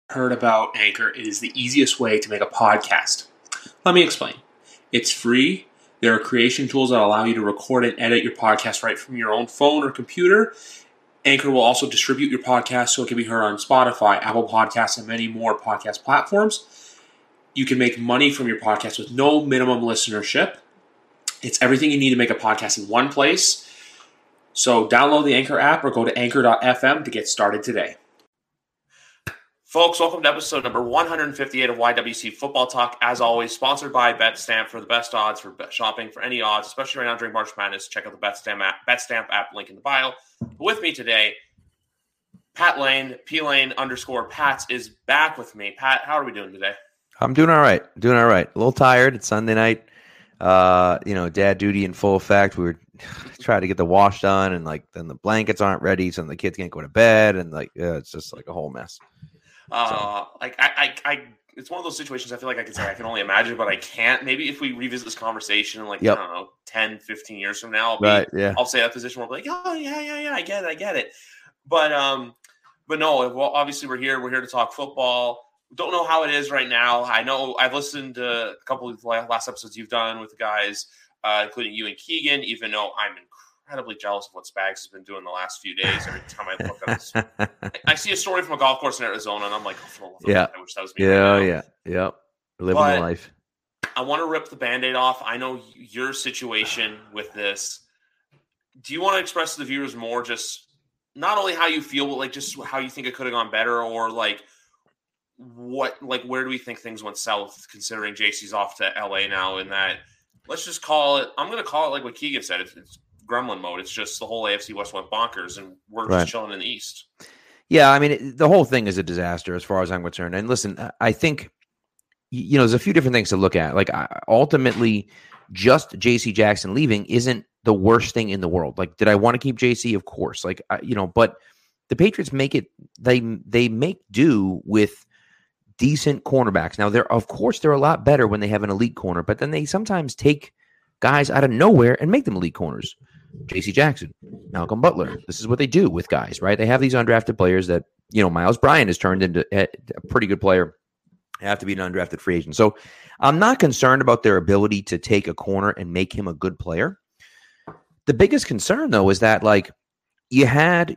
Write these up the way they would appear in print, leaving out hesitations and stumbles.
Heard about Anchor, it is the easiest way to make a podcast. Let me explain. It's free. There are creation tools that allow you to record and edit your podcast right from your own phone or computer. Anchor will also distribute your podcast so it can be heard on Spotify, Apple Podcasts, and many more podcast platforms. You can make money from your podcast with no minimum listenership. It's everything you need to make a podcast in one place. So download the Anchor app or go to anchor.fm to get started today. Folks, welcome to episode number 158 of YWC Football Talk. As always, sponsored by BetStamp for the best odds for shopping for any odds, especially right now during March Madness. Check out the BetStamp app, link in the bio. With me today, Pat Lane, P-Lane_Pats is back with me. Pat, how are we doing today? I'm doing all right. A little tired. It's Sunday night. Dad duty in full effect. We were trying to get the wash done, and then the blankets aren't ready, so the kids can't go to bed, and it's just like a whole mess. It's one of those situations I feel like I can say I can only imagine, but I can't. Maybe if we revisit this conversation in I don't know, 10, 15 years from now, I'll say that position where I'll be like, oh yeah, I get it. But no, well, obviously we're here to talk football. Don't know how it is right now. I know I've listened to a couple of the last episodes you've done with the guys, including you and Keegan, even though I'm incredibly jealous of what Spags has been doing the last few days. Every time I look at this, I see a story from a golf course in Arizona, and I'm like, I wish that was me. Living the life. I want to rip the Band-Aid off. I know your situation with this. Do you want to express to the viewers more just not only how you feel, but just how you think it could have gone better, or where do we think things went south, considering JC's off to LA now, and that let's just call it, I'm going to call it like what Keegan said, it's gremlin mode. It's just the whole AFC West went bonkers, and we're just chilling in the East. Yeah, I mean, the whole thing is a disaster as far as I'm concerned. And listen, I think, there's a few different things to look at. Ultimately, just JC Jackson leaving isn't the worst thing in the world. Did I want to keep JC? Of course. But the Patriots make it, they make do with decent cornerbacks. Now, they're a lot better when they have an elite corner, but then they sometimes take guys out of nowhere and make them elite corners. J.C. Jackson, Malcolm Butler. This is what they do with guys, right? They have these undrafted players that, Miles Bryant has turned into a pretty good player. They have to be an undrafted free agent. So I'm not concerned about their ability to take a corner and make him a good player. The biggest concern, though, is that, you had,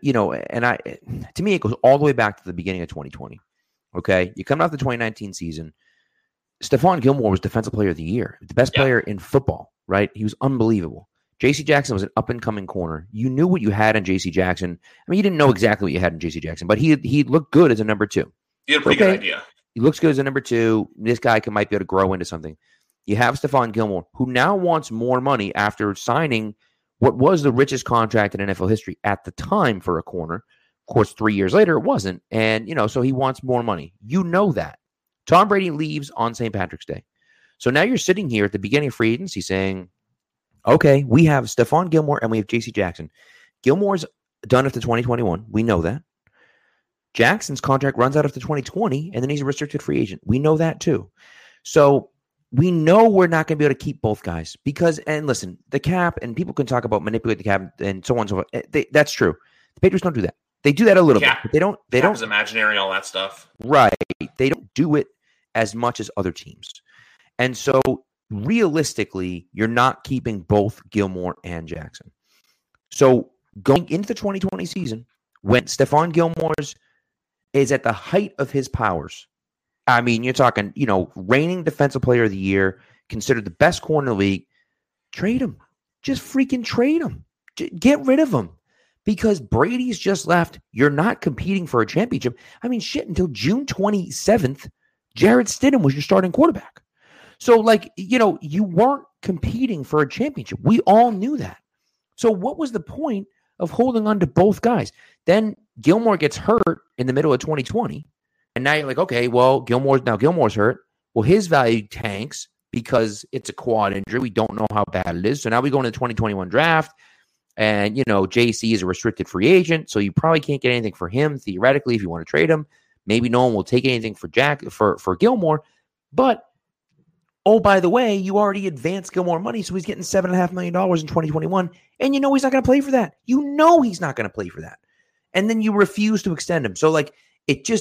to me, it goes all the way back to the beginning of 2020. Okay, you come off the 2019 season. Stephon Gilmore was Defensive Player of the Year, the best player in football, right? He was unbelievable. J.C. Jackson was an up-and-coming corner. You knew what you had in J.C. Jackson. I mean, you didn't know exactly what you had in J.C. Jackson, but he looked good as a number two. You had a pretty good idea. He looks good as a number two. This guy might be able to grow into something. You have Stephon Gilmore, who now wants more money after signing what was the richest contract in NFL history at the time for a corner. Of course, 3 years later, it wasn't. And, so he wants more money. You know that. Tom Brady leaves on St. Patrick's Day. So now you're sitting here at the beginning of free agency saying, okay, we have Stephon Gilmore and we have J.C. Jackson. Gilmore's done after 2021. We know that. Jackson's contract runs out after 2020, and then he's a restricted free agent. We know that too. So we know we're not going to be able to keep both guys because, and listen, the cap, and people can talk about manipulate the cap and so on and so forth. That's true. The Patriots don't do that. They do that a little bit, but they don't. It's imaginary, all that stuff. Right. They don't do it as much as other teams. And so realistically, you're not keeping both Gilmore and Jackson. So going into the 2020 season, when Stephon Gilmore's is at the height of his powers, I mean, you're talking, reigning Defensive Player of the Year, considered the best corner in the league, trade him. Just freaking trade him. Get rid of him. Because Brady's just left. You're not competing for a championship. I mean, until June 27th, Jarrett Stidham was your starting quarterback. So, you weren't competing for a championship. We all knew that. So what was the point of holding on to both guys? Then Gilmore gets hurt in the middle of 2020. And now you're like, okay, well, Gilmore's hurt. Well, his value tanks because it's a quad injury. We don't know how bad it is. So now we go into the 2021 draft. And, JC is a restricted free agent, so you probably can't get anything for him, theoretically, if you want to trade him. Maybe no one will take anything for Gilmore. But, oh, by the way, you already advanced Gilmore money, so he's getting $7.5 million in 2021, and he's not going to play for that. He's not going to play for that. And then you refuse to extend him. So, it just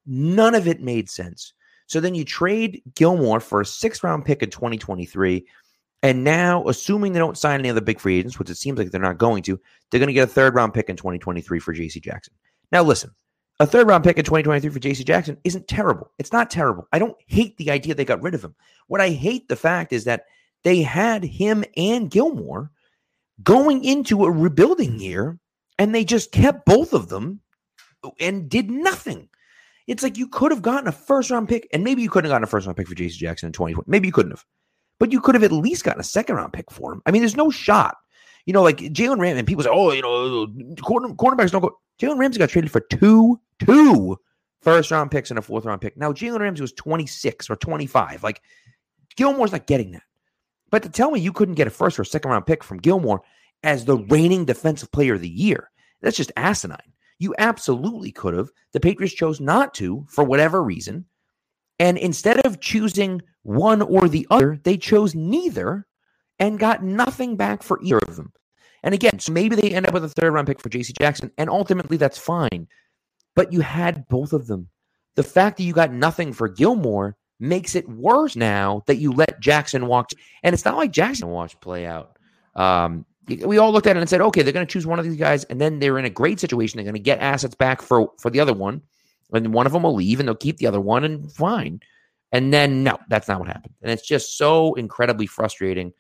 None of it made sense. So then you trade Gilmore for a 6th-round pick in 2023, and now, assuming they don't sign any other big free agents, which it seems like they're not going to, they're going to get a 3rd-round pick in 2023 for J.C. Jackson. Now, listen, a 3rd-round pick in 2023 for J.C. Jackson isn't terrible. It's not terrible. I don't hate the idea they got rid of him. What I hate the fact is that they had him and Gilmore going into a rebuilding year, and they just kept both of them and did nothing. It's like you could have gotten a 1st-round pick, and maybe you couldn't have gotten a 1st-round pick for J.C. Jackson in 2020. Maybe you couldn't have. But you could have at least gotten a 2nd-round pick for him. I mean, there's no shot. Like Jalen Ramsey, and people say, cornerbacks don't go. Jalen Ramsey got traded for two 1st-round picks and a 4th-round pick. Now, Jalen Ramsey was 26 or 25. Like, Gilmore's not getting that. But to tell me you couldn't get a 1st or 2nd-round pick from Gilmore as the reigning defensive player of the year, that's just asinine. You absolutely could have. The Patriots chose not to for whatever reason. And instead of choosing one or the other, they chose neither and got nothing back for either of them. And again, so maybe they end up with a 3rd-round pick for J.C. Jackson, and ultimately that's fine. But you had both of them. The fact that you got nothing for Gilmore makes it worse now that you let Jackson walk. And it's not like Jackson watched play out. We all looked at it and said, okay, they're going to choose one of these guys, and then they're in a great situation. They're going to get assets back for the other one, and one of them will leave, and they'll keep the other one, and fine. And then, no, that's not what happened. And it's just so incredibly frustrating,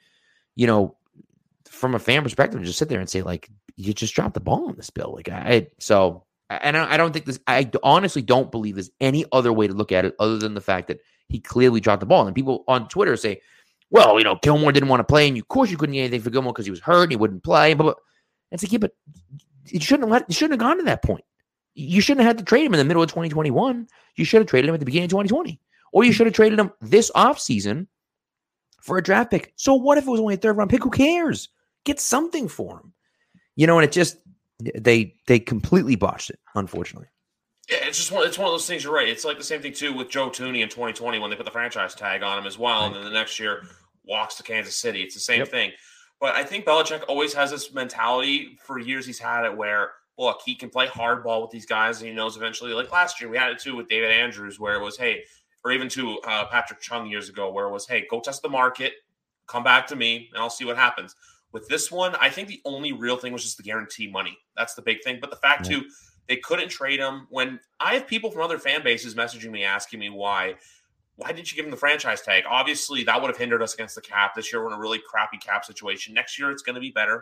from a fan perspective, to just sit there and say, like, you just dropped the ball on this, Bill. Like, I don't think this, I honestly don't believe there's any other way to look at it other than the fact that he clearly dropped the ball. And people on Twitter say, well, Gilmore didn't want to play, and of course you couldn't get anything for Gilmore because he was hurt and he wouldn't play. But it's like, yeah, but you shouldn't have gone to that point. You shouldn't have had to trade him in the middle of 2021. You should have traded him at the beginning of 2020. Or you should have traded him this offseason for a draft pick. So what if it was only a 3rd-round pick? Who cares? Get something for him. And it just, they completely botched it, unfortunately. Yeah, it's one of those things. You're right. It's like the same thing, too, with Joe Thuney in 2020 when they put the franchise tag on him as well. Right. And then the next year walks to Kansas City. It's the same thing. But I think Belichick always has this mentality. For years he's had it where, look, he can play hardball with these guys, and he knows eventually. Like last year, we had it, too, with David Andrews, where it was, hey, or even to Patrick Chung years ago, where it was, hey, go test the market, come back to me, and I'll see what happens. With this one, I think the only real thing was just the guarantee money. That's the big thing. But the fact, too, they couldn't trade him. When I have people from other fan bases messaging me, asking me why didn't you give him the franchise tag? Obviously, that would have hindered us against the cap. This year, we're in a really crappy cap situation. Next year, it's going to be better.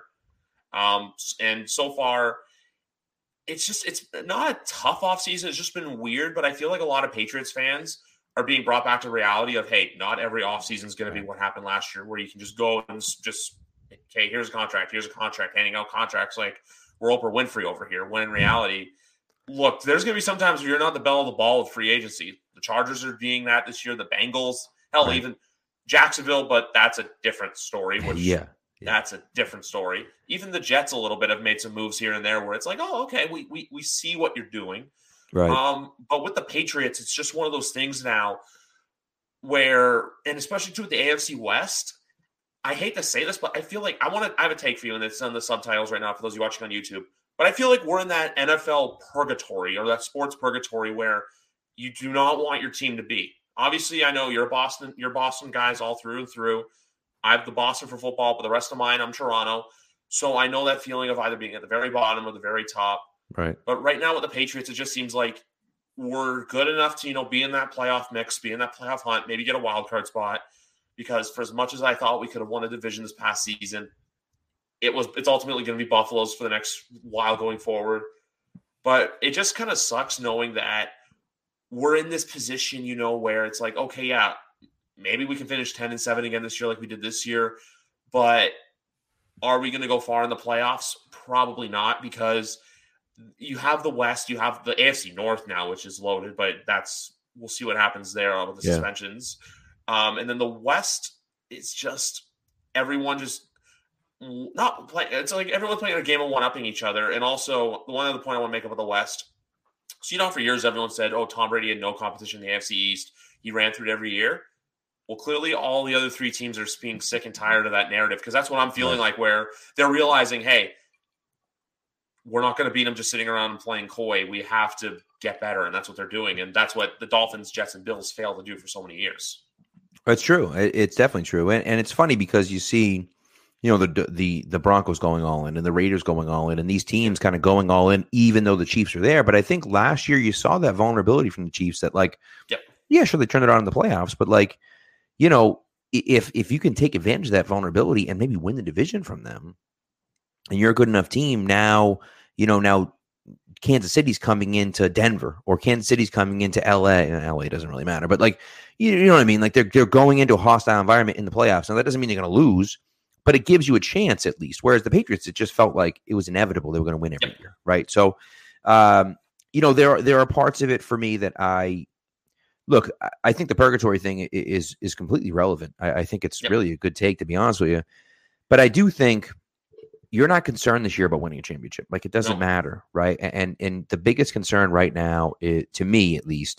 And so far, it's not a tough offseason. It's just been weird. But I feel like a lot of Patriots fans are being brought back to reality of, hey, not every offseason is going to be what happened last year, where you can just go and just, okay, here's a contract, handing out contracts like we're Oprah Winfrey over here, when in reality, look, there's going to be sometimes where you're not the belle of the ball with free agency. The Chargers are being that this year, the Bengals, hell, even Jacksonville, but that's a different story, which that's a different story. Even the Jets a little bit have made some moves here and there where it's like, oh, okay, we see what you're doing. Right. But with the Patriots, it's just one of those things now where, and especially too with the AFC West, I hate to say this, but I feel like I have a take for you, and it's on the subtitles right now for those of you watching on YouTube. But I feel like we're in that NFL purgatory, or that sports purgatory, where you do not want your team to be. Obviously, I know you're Boston guys all through and through. I have the Boston for football, but the rest of mine, I'm Toronto. So I know that feeling of either being at the very bottom or the very top. Right. But right now with the Patriots, it just seems like we're good enough to, be in that playoff mix, be in that playoff hunt, maybe get a wild card spot. Because for as much as I thought we could have won a division this past season, it's ultimately going to be Buffalo's for the next while going forward. But it just kind of sucks knowing that we're in this position, where it's like, okay, yeah, maybe we can finish 10-7 again this year like we did this year. But are we going to go far in the playoffs? Probably not, because you have the West, you have the AFC North now, which is loaded, but we'll see what happens there with the suspensions. And then the West, it's just everyone just not play. It's like everyone's playing a game of one-upping each other. And also, the one other point I want to make about the West. So, for years, everyone said, oh, Tom Brady had no competition in the AFC East. He ran through it every year. Well, clearly, all the other three teams are being sick and tired of that narrative, because that's what I'm feeling like, where they're realizing, hey, we're not going to beat them just sitting around and playing coy. We have to get better, and that's what they're doing, and that's what the Dolphins, Jets, and Bills failed to do for so many years. That's true. It's definitely true, and it's funny because you see, the Broncos going all in and the Raiders going all in, and these teams kind of going all in, even though the Chiefs are there. But I think last year you saw that vulnerability from the Chiefs that, like, yeah, sure, they turned it on in the playoffs, but like, if you can take advantage of that vulnerability and maybe win the division from them, and you're a good enough team, now Kansas City's coming into Denver, or Kansas City's coming into LA, and LA doesn't really matter, but like, you know what I mean? Like they're going into a hostile environment in the playoffs. Now that doesn't mean they're going to lose, but it gives you a chance at least. Whereas the Patriots, it just felt like it was inevitable they were going to win every year, right? So, there are parts of it for me that I think the purgatory thing is completely relevant. I think it's really a good take, to be honest with you. But I do think you're not concerned this year about winning a championship. Like, it doesn't matter, right? And the biggest concern right now, to me at least,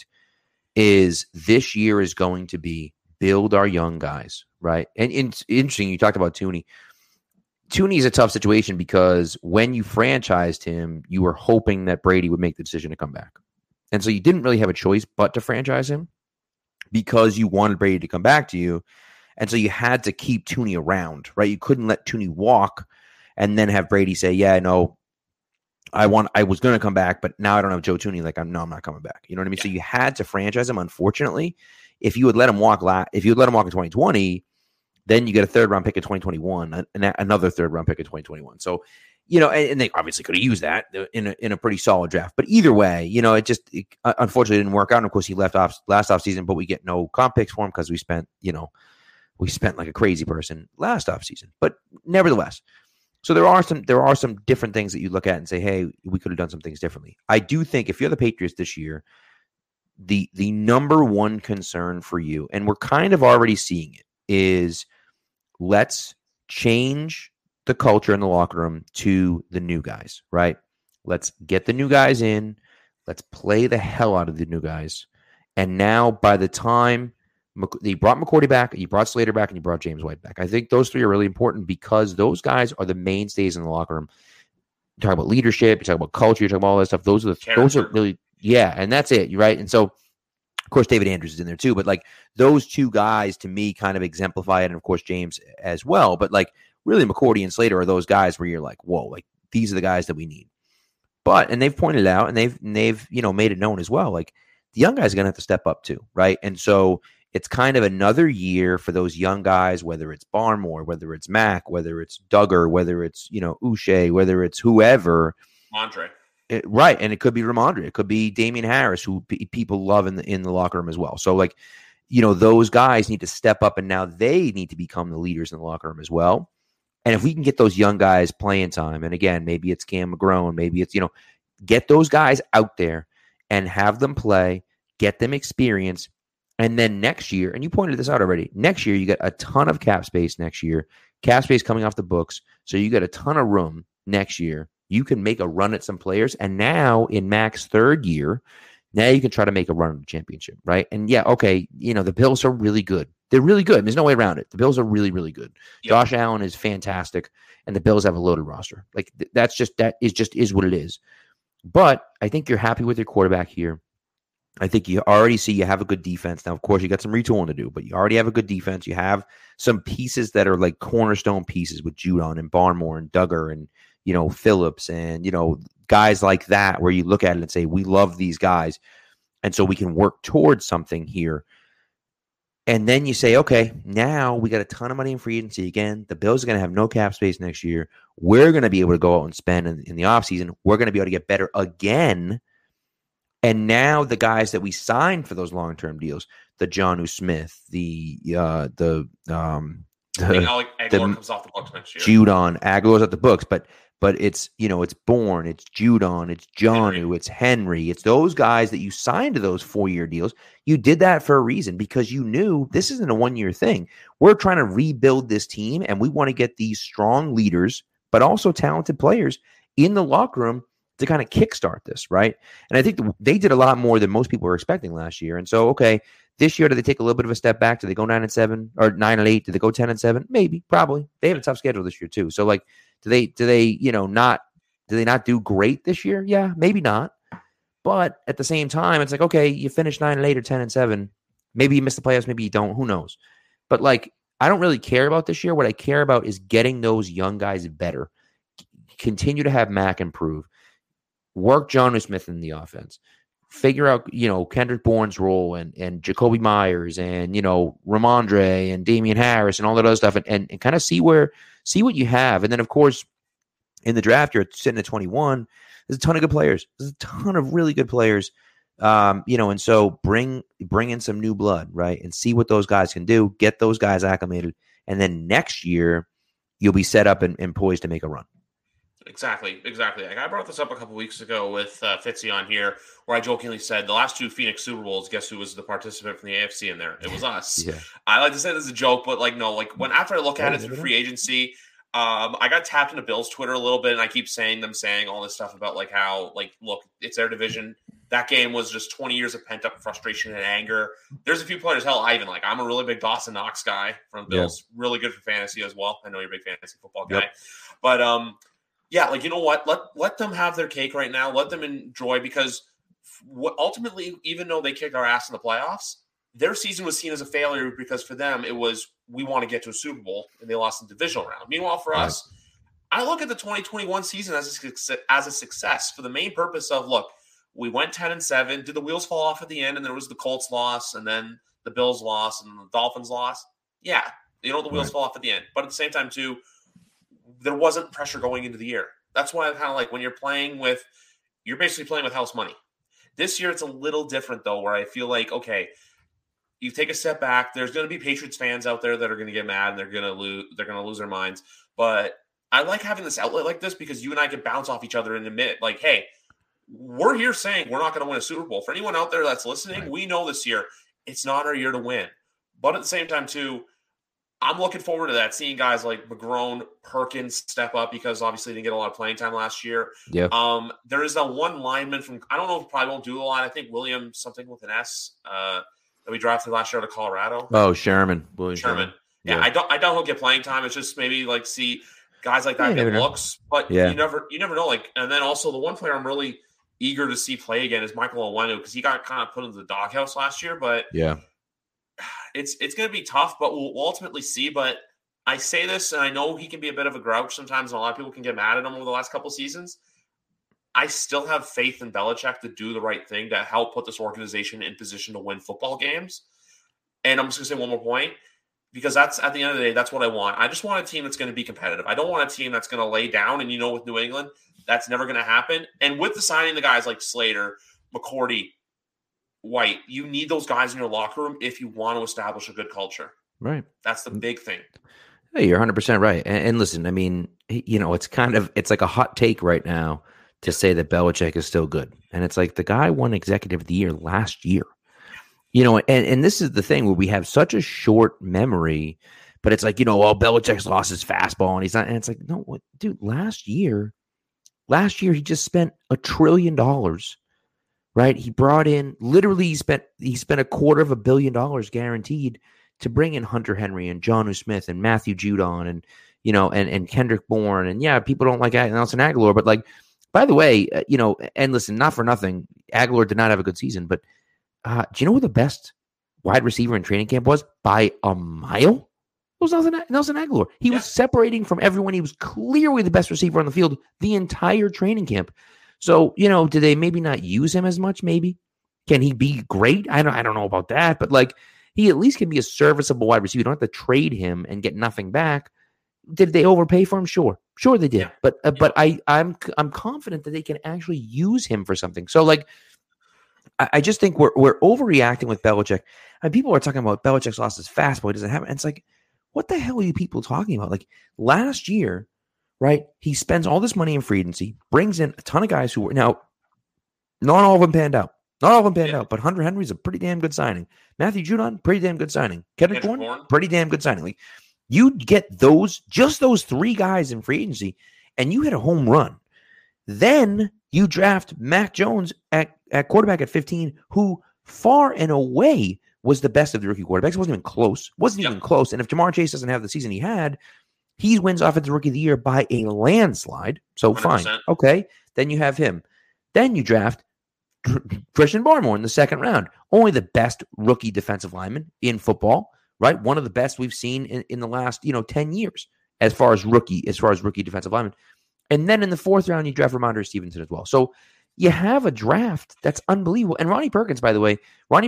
is this year is going to be build our young guys, right? And it's interesting, you talked about Thuney. Thuney is a tough situation because when you franchised him, you were hoping that Brady would make the decision to come back. And so you didn't really have a choice but to franchise him because you wanted Brady to come back to you. And so you had to keep Thuney around, right? You couldn't let Thuney walk and then have Brady say, yeah, no, I was going to come back, but now I don't have Joe Thuney. Like, I'm not coming back. You know what I mean? Yeah. So you had to franchise him. Unfortunately, if you would let him walk, in 2020, then you get a third round pick in 2021, and another third round pick in 2021. So, and they obviously could have used that in a pretty solid draft. But either way, it unfortunately didn't work out. And of course, he left off last offseason, but we get no comp picks for him because we spent like a crazy person last offseason. But nevertheless, so there are some different things that you look at and say, hey, we could have done some things differently. I do think if you're the Patriots this year, the number one concern for you, and we're kind of already seeing it, is let's change the culture in the locker room to the new guys, right? Let's get the new guys in. Let's play the hell out of the new guys. And now by the time you brought McCourty back, you brought Slater back, and you brought James White back, I think those three are really important because those guys are the mainstays in the locker room. You talk about leadership, you talk about culture, you talk about all that stuff. Those are really, and that's it, right? And so, of course, David Andrews is in there too, but like those two guys to me kind of exemplify it, and of course James as well. But like really, McCourty and Slater are those guys where you're like, whoa, like these are the guys that we need. And they've pointed it out, and they've made it known as well. Like the young guys are gonna have to step up too, right? And so it's kind of another year for those young guys, whether it's Barmore, whether it's Mack, whether it's Duggar, whether it's Uche, whether it's whoever, Andre. Right, and it could be Ramondre, it could be Damian Harris, who people love in the locker room as well. So like, those guys need to step up, and now they need to become the leaders in the locker room as well. And if we can get those young guys playing time, and again, maybe it's Cam McGrone, maybe it's get those guys out there and have them play, get them experience, and then next year, and you pointed this out already, next year you get a ton of cap space next year, cap space coming off the books, so you get a ton of room next year. You can make a run at some players. And now in Mac's third year, now you can try to make a run at the championship, right? And yeah, okay, the Bills are really good. They're really good. There's no way around it. The Bills are really, really good. Yep. Josh Allen is fantastic, and the Bills have a loaded roster. Like that is what it is. But I think you're happy with your quarterback here. I think you already see you have a good defense. Now, of course, you got some retooling to do, but you already have a good defense. You have some pieces that are like cornerstone pieces with Judon and Barmore and Duggar and Phillips and, guys like that, where you look at it and say, we love these guys. And so we can work towards something here. And then you say, okay, now we got a ton of money in free agency again. The Bills are going to have no cap space next year. We're going to be able to go out and spend in the offseason. We're going to be able to get better again. And now the guys that we signed for those long-term deals, the Jonnu Smith, Aguilar comes off the books next year. Judon, Aguilar's at the books, but it's it's Bourne, it's Judon, it's Jonnu, it's Henry, it's those guys that you signed to those 4-year deals. You did that for a reason because you knew this isn't a 1-year thing. We're trying to rebuild this team, and we want to get these strong leaders, but also talented players in the locker room to kind of kickstart this, right? And I think they did a lot more than most people were expecting last year. And so, okay, this year, do they take a little bit of a step back? Do they go 9-7 or 9-8? Do they go 10-7? Maybe, probably. They have a tough schedule this year too. So, like, do they not do great this year? Yeah, maybe not. But at the same time, it's like, okay, you finish 9-8 or 10-7. Maybe you miss the playoffs, maybe you don't. Who knows? But like, I don't really care about this year. What I care about is getting those young guys better. Continue to have Mac improve. Work Jonnu Smith in the offense. Figure out, Kendrick Bourne's role and Jacoby Myers and, Ramondre and Damian Harris and all that other stuff and kind of see what you have. And then, of course, in the draft, you're sitting at 21. There's a ton of good players. There's a ton of really good players. And so bring in some new blood, right? And see what those guys can do. Get those guys acclimated. And then next year, you'll be set up and poised to make a run. Exactly. Like I brought this up a couple weeks ago with Fitzy on here, where I jokingly said the last 2 Phoenix Super Bowls, guess who was the participant from the AFC in there? It was us. Yeah. I like to say this as a joke, but after I look at it through free agency, I got tapped into Bill's Twitter a little bit, and I keep saying all this stuff about how look, it's their division. That game was just 20 years of pent up frustration and anger. There's a few players, I'm a really big Dawson Knox guy from Bills, really good for fantasy as well. I know you're a big fantasy football guy, but you know what? Let them have their cake right now. Let them enjoy, because ultimately, even though they kicked our ass in the playoffs, their season was seen as a failure because for them it was, we want to get to a Super Bowl, and they lost in the divisional round. Meanwhile, for us, I look at the 2021 season as a success for the main purpose of, look, we went 10-7. Did the wheels fall off at the end? And there was the Colts loss, and then the Bills loss, and the Dolphins loss. Yeah, the wheels fall off at the end. But at the same time, too, there wasn't pressure going into the year. That's why I kind of like when you're basically playing with house money. This year, it's a little different, though, where I feel like, okay, you take a step back. There's going to be Patriots fans out there that are going to get mad, and they're going to lose their minds. But I like having this outlet like this, because you and I can bounce off each other and admit, like, hey, we're here saying we're not going to win a Super Bowl. For anyone out there that's listening, we know this year it's not our year to win. But at the same time, too, I'm looking forward to that, seeing guys like McGrone, Perkins step up, because obviously they didn't get a lot of playing time last year. Yeah. There is that one lineman from, I don't know, probably won't do a lot. I think William something with an S that we drafted last year out of Colorado. Oh, Sherman. William Sherman. Yeah, I don't he'll get playing time. It's just maybe see guys like that get looks, but you never know. And then also the one player I'm really eager to see play again is Michael Onwenu, because he got kind of put into the doghouse last year. But it's going to be tough, but we'll ultimately see. But I say this, and I know he can be a bit of a grouch sometimes, and a lot of people can get mad at him over the last couple of seasons. I still have faith in Belichick to do the right thing to help put this organization in position to win football games. And I'm just going to say one more point, because that's, at the end of the day, that's what I want. I just want a team that's going to be competitive. I don't want a team that's going to lay down. And with New England, that's never going to happen. And with the signing the guys like Slater, McCourty, White, you need those guys in your locker room if you want to establish a good culture. Right. That's the big thing. Hey, you're 100% right. And listen, I mean, it's like a hot take right now to say that Belichick is still good. And it's like the guy won Executive of the Year last year. And this is the thing where we have such a short memory, but it's like, Belichick's lost his fastball and he's not. And it's like, no, dude, last year he just spent $1 trillion, right? He brought in, literally he spent $250 million guaranteed to bring in Hunter Henry and Jonnu Smith and Matthew Judon and, and Kendrick Bourne. And yeah, people don't like Nelson Aguilar, but like, by the way, and listen, not for nothing, Aguilar did not have a good season, but do you know who the best wide receiver in training camp was by a mile? It was Nelson Aguilar. He was separating from everyone. He was clearly the best receiver on the field the entire training camp. So, do they maybe not use him as much? Maybe. Can he be great? I don't know about that, but like he at least can be a serviceable wide receiver. You don't have to trade him and get nothing back. Did they overpay for him? Sure they did. Yeah. But I'm confident that they can actually use him for something. So like, I just think we're overreacting with Belichick. And people are talking about Belichick's lost his fastball. He doesn't have it. And it's like, what the hell are you people talking about? Like last year, right? He spends all this money in free agency, brings in a ton of guys who were now, not all of them panned out. Not all of them panned out, but Hunter Henry's a pretty damn good signing. Matthew Judon, pretty damn good signing. Kendrick Bourne, pretty damn good signing. Like you get those 3 guys in free agency, and you hit a home run. Then you draft Mac Jones at quarterback at 15, who far and away was the best of the rookie quarterbacks. It wasn't even close. Even close. And if Jamar Chase doesn't have the season he had, he wins Offensive Rookie of the Year by a landslide. So 100%. Fine. Okay. Then you have him. Then you draft Christian Barmore in the second round. Only the best rookie defensive lineman in football, right? One of the best we've seen in the last 10 years as far as rookie defensive lineman. And then in the fourth round, you draft Ramondre Stevenson as well. So you have a draft that's unbelievable. And Ronnie Perkins, by the way,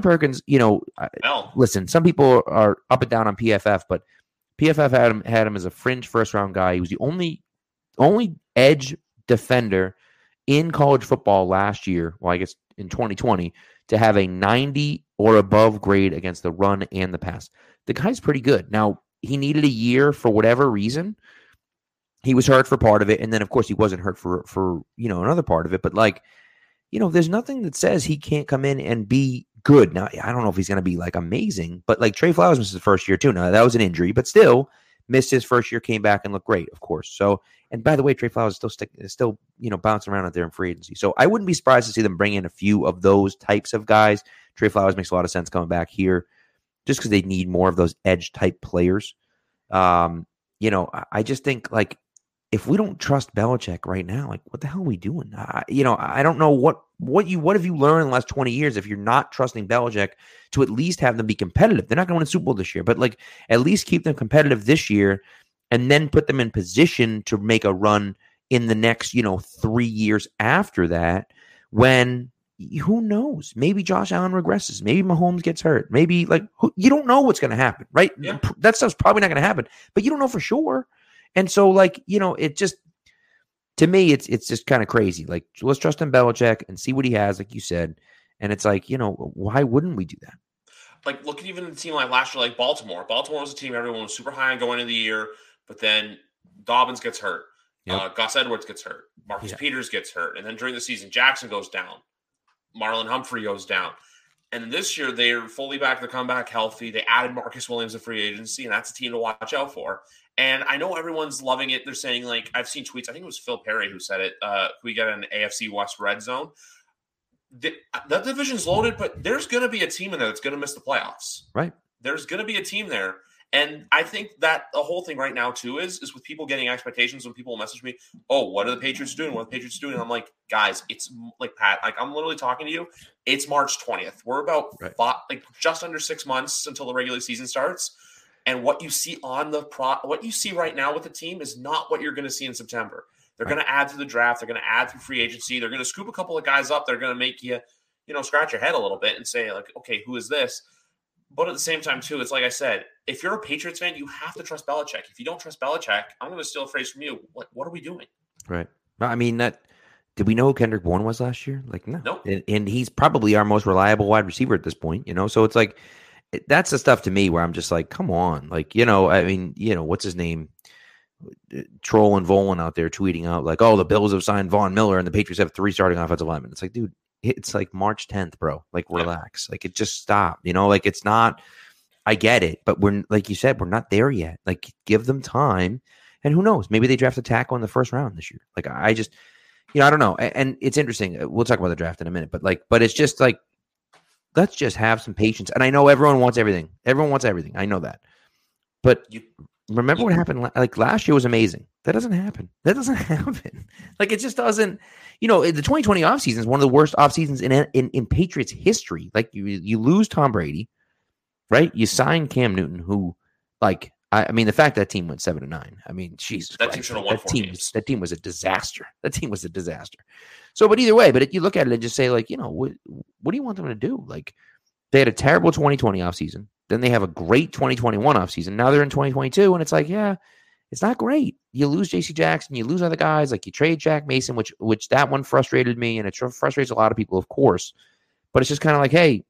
listen, some people are up and down on PFF, but PFF had him as a fringe first round guy. He was the only edge defender in college football last year, well, I guess in 2020, to have a 90 or above grade against the run and the pass. The guy's pretty good. Now, he needed a year for whatever reason. He was hurt for part of it, and then, of course, he wasn't hurt for another part of it. But, there's nothing that says he can't come in and be good. Now, I don't know if he's going to be, amazing, but, Trey Flowers missed his first year, too. Now, that was an injury, but still missed his first year, came back and looked great, of course. So, and by the way, Trey Flowers is still bouncing around out there in free agency. So I wouldn't be surprised to see them bring in a few of those types of guys. Trey Flowers makes a lot of sense coming back here just because they need more of those edge type players. I just think if we don't trust Belichick right now, what the hell are we doing? I don't know what have you learned in the last 20 years if you're not trusting Belichick to at least have them be competitive. They're not going to win a Super Bowl this year, but at least keep them competitive this year and then put them in position to make a run in the next, 3 years after that when who knows? Maybe Josh Allen regresses. Maybe Mahomes gets hurt. Maybe you don't know what's going to happen, right? Yeah. That stuff's probably not going to happen, but you don't know for sure. And so it just, to me, it's just kind of crazy. Let's trust in Belichick and see what he has, like you said. And it's why wouldn't we do that? Look at even a team like last year, Baltimore. Baltimore was a team everyone was super high on going into the year, but then Dobbins gets hurt. Yep. Gus Edwards gets hurt. Marcus Peters gets hurt. And then during the season, Jackson goes down. Marlon Humphrey goes down. And then this year, they're fully back to come back healthy. They added Marcus Williams in free agency, and that's a team to watch out for. And I know everyone's loving it. They're saying, I've seen tweets. I think it was Phil Perry who said it. We got an AFC West red zone. That division's loaded, but there's going to be a team in there that's going to miss the playoffs. Right. There's going to be a team there. And I think that the whole thing right now, too, is with people getting expectations when people message me, oh, what are the Patriots doing? What are the Patriots doing? And I'm like, guys, it's Pat, I'm literally talking to you. It's March 20th. We're about just under 6 months until the regular season starts. And what you see what you see right now with the team is not what you're going to see in September. They're going to add through the draft. They're going to add through free agency. They're going to scoop a couple of guys up. They're going to make you, scratch your head a little bit and say, okay, who is this? But at the same time, too, it's like I said, if you're a Patriots fan, you have to trust Belichick. If you don't trust Belichick, I'm going to steal a phrase from you. What are we doing? Right. I mean, did we know who Kendrick Bourne was last year? No. Nope. And he's probably our most reliable wide receiver at this point, So it's that's the stuff to me where I'm just come on. What's his name? Troll and Volan out there tweeting out the Bills have signed Von Miller and the Patriots have 3 starting offensive linemen. It's dude, it's March 10th, bro. Relax. It just stop. It's not. I get it, but we're like you said, we're not there yet. Give them time, and who knows? Maybe they draft a tackle in the first round this year. I just, I don't know. And it's interesting. We'll talk about the draft in a minute, but it's just let's just have some patience. And I know everyone wants everything. Everyone wants everything. I know that, but remember what happened? Last year was amazing. That doesn't happen. It just doesn't. The 2020 offseason is one of the worst offseasons in Patriots history. You lose Tom Brady, right? You sign Cam Newton, who, the fact that team went 7-9. I mean, Jesus that Christ, team should have won 4 games. That team was a disaster. So, but either way, you look at it and just say, what do you want them to do? They had a terrible 2020 offseason. Then they have a great 2021 offseason. Now they're in 2022, and it's it's not great. You lose J.C. Jackson, you lose other guys, you trade Jack Mason, which that one frustrated me, and it frustrates a lot of people, of course. But it's just kind of hey,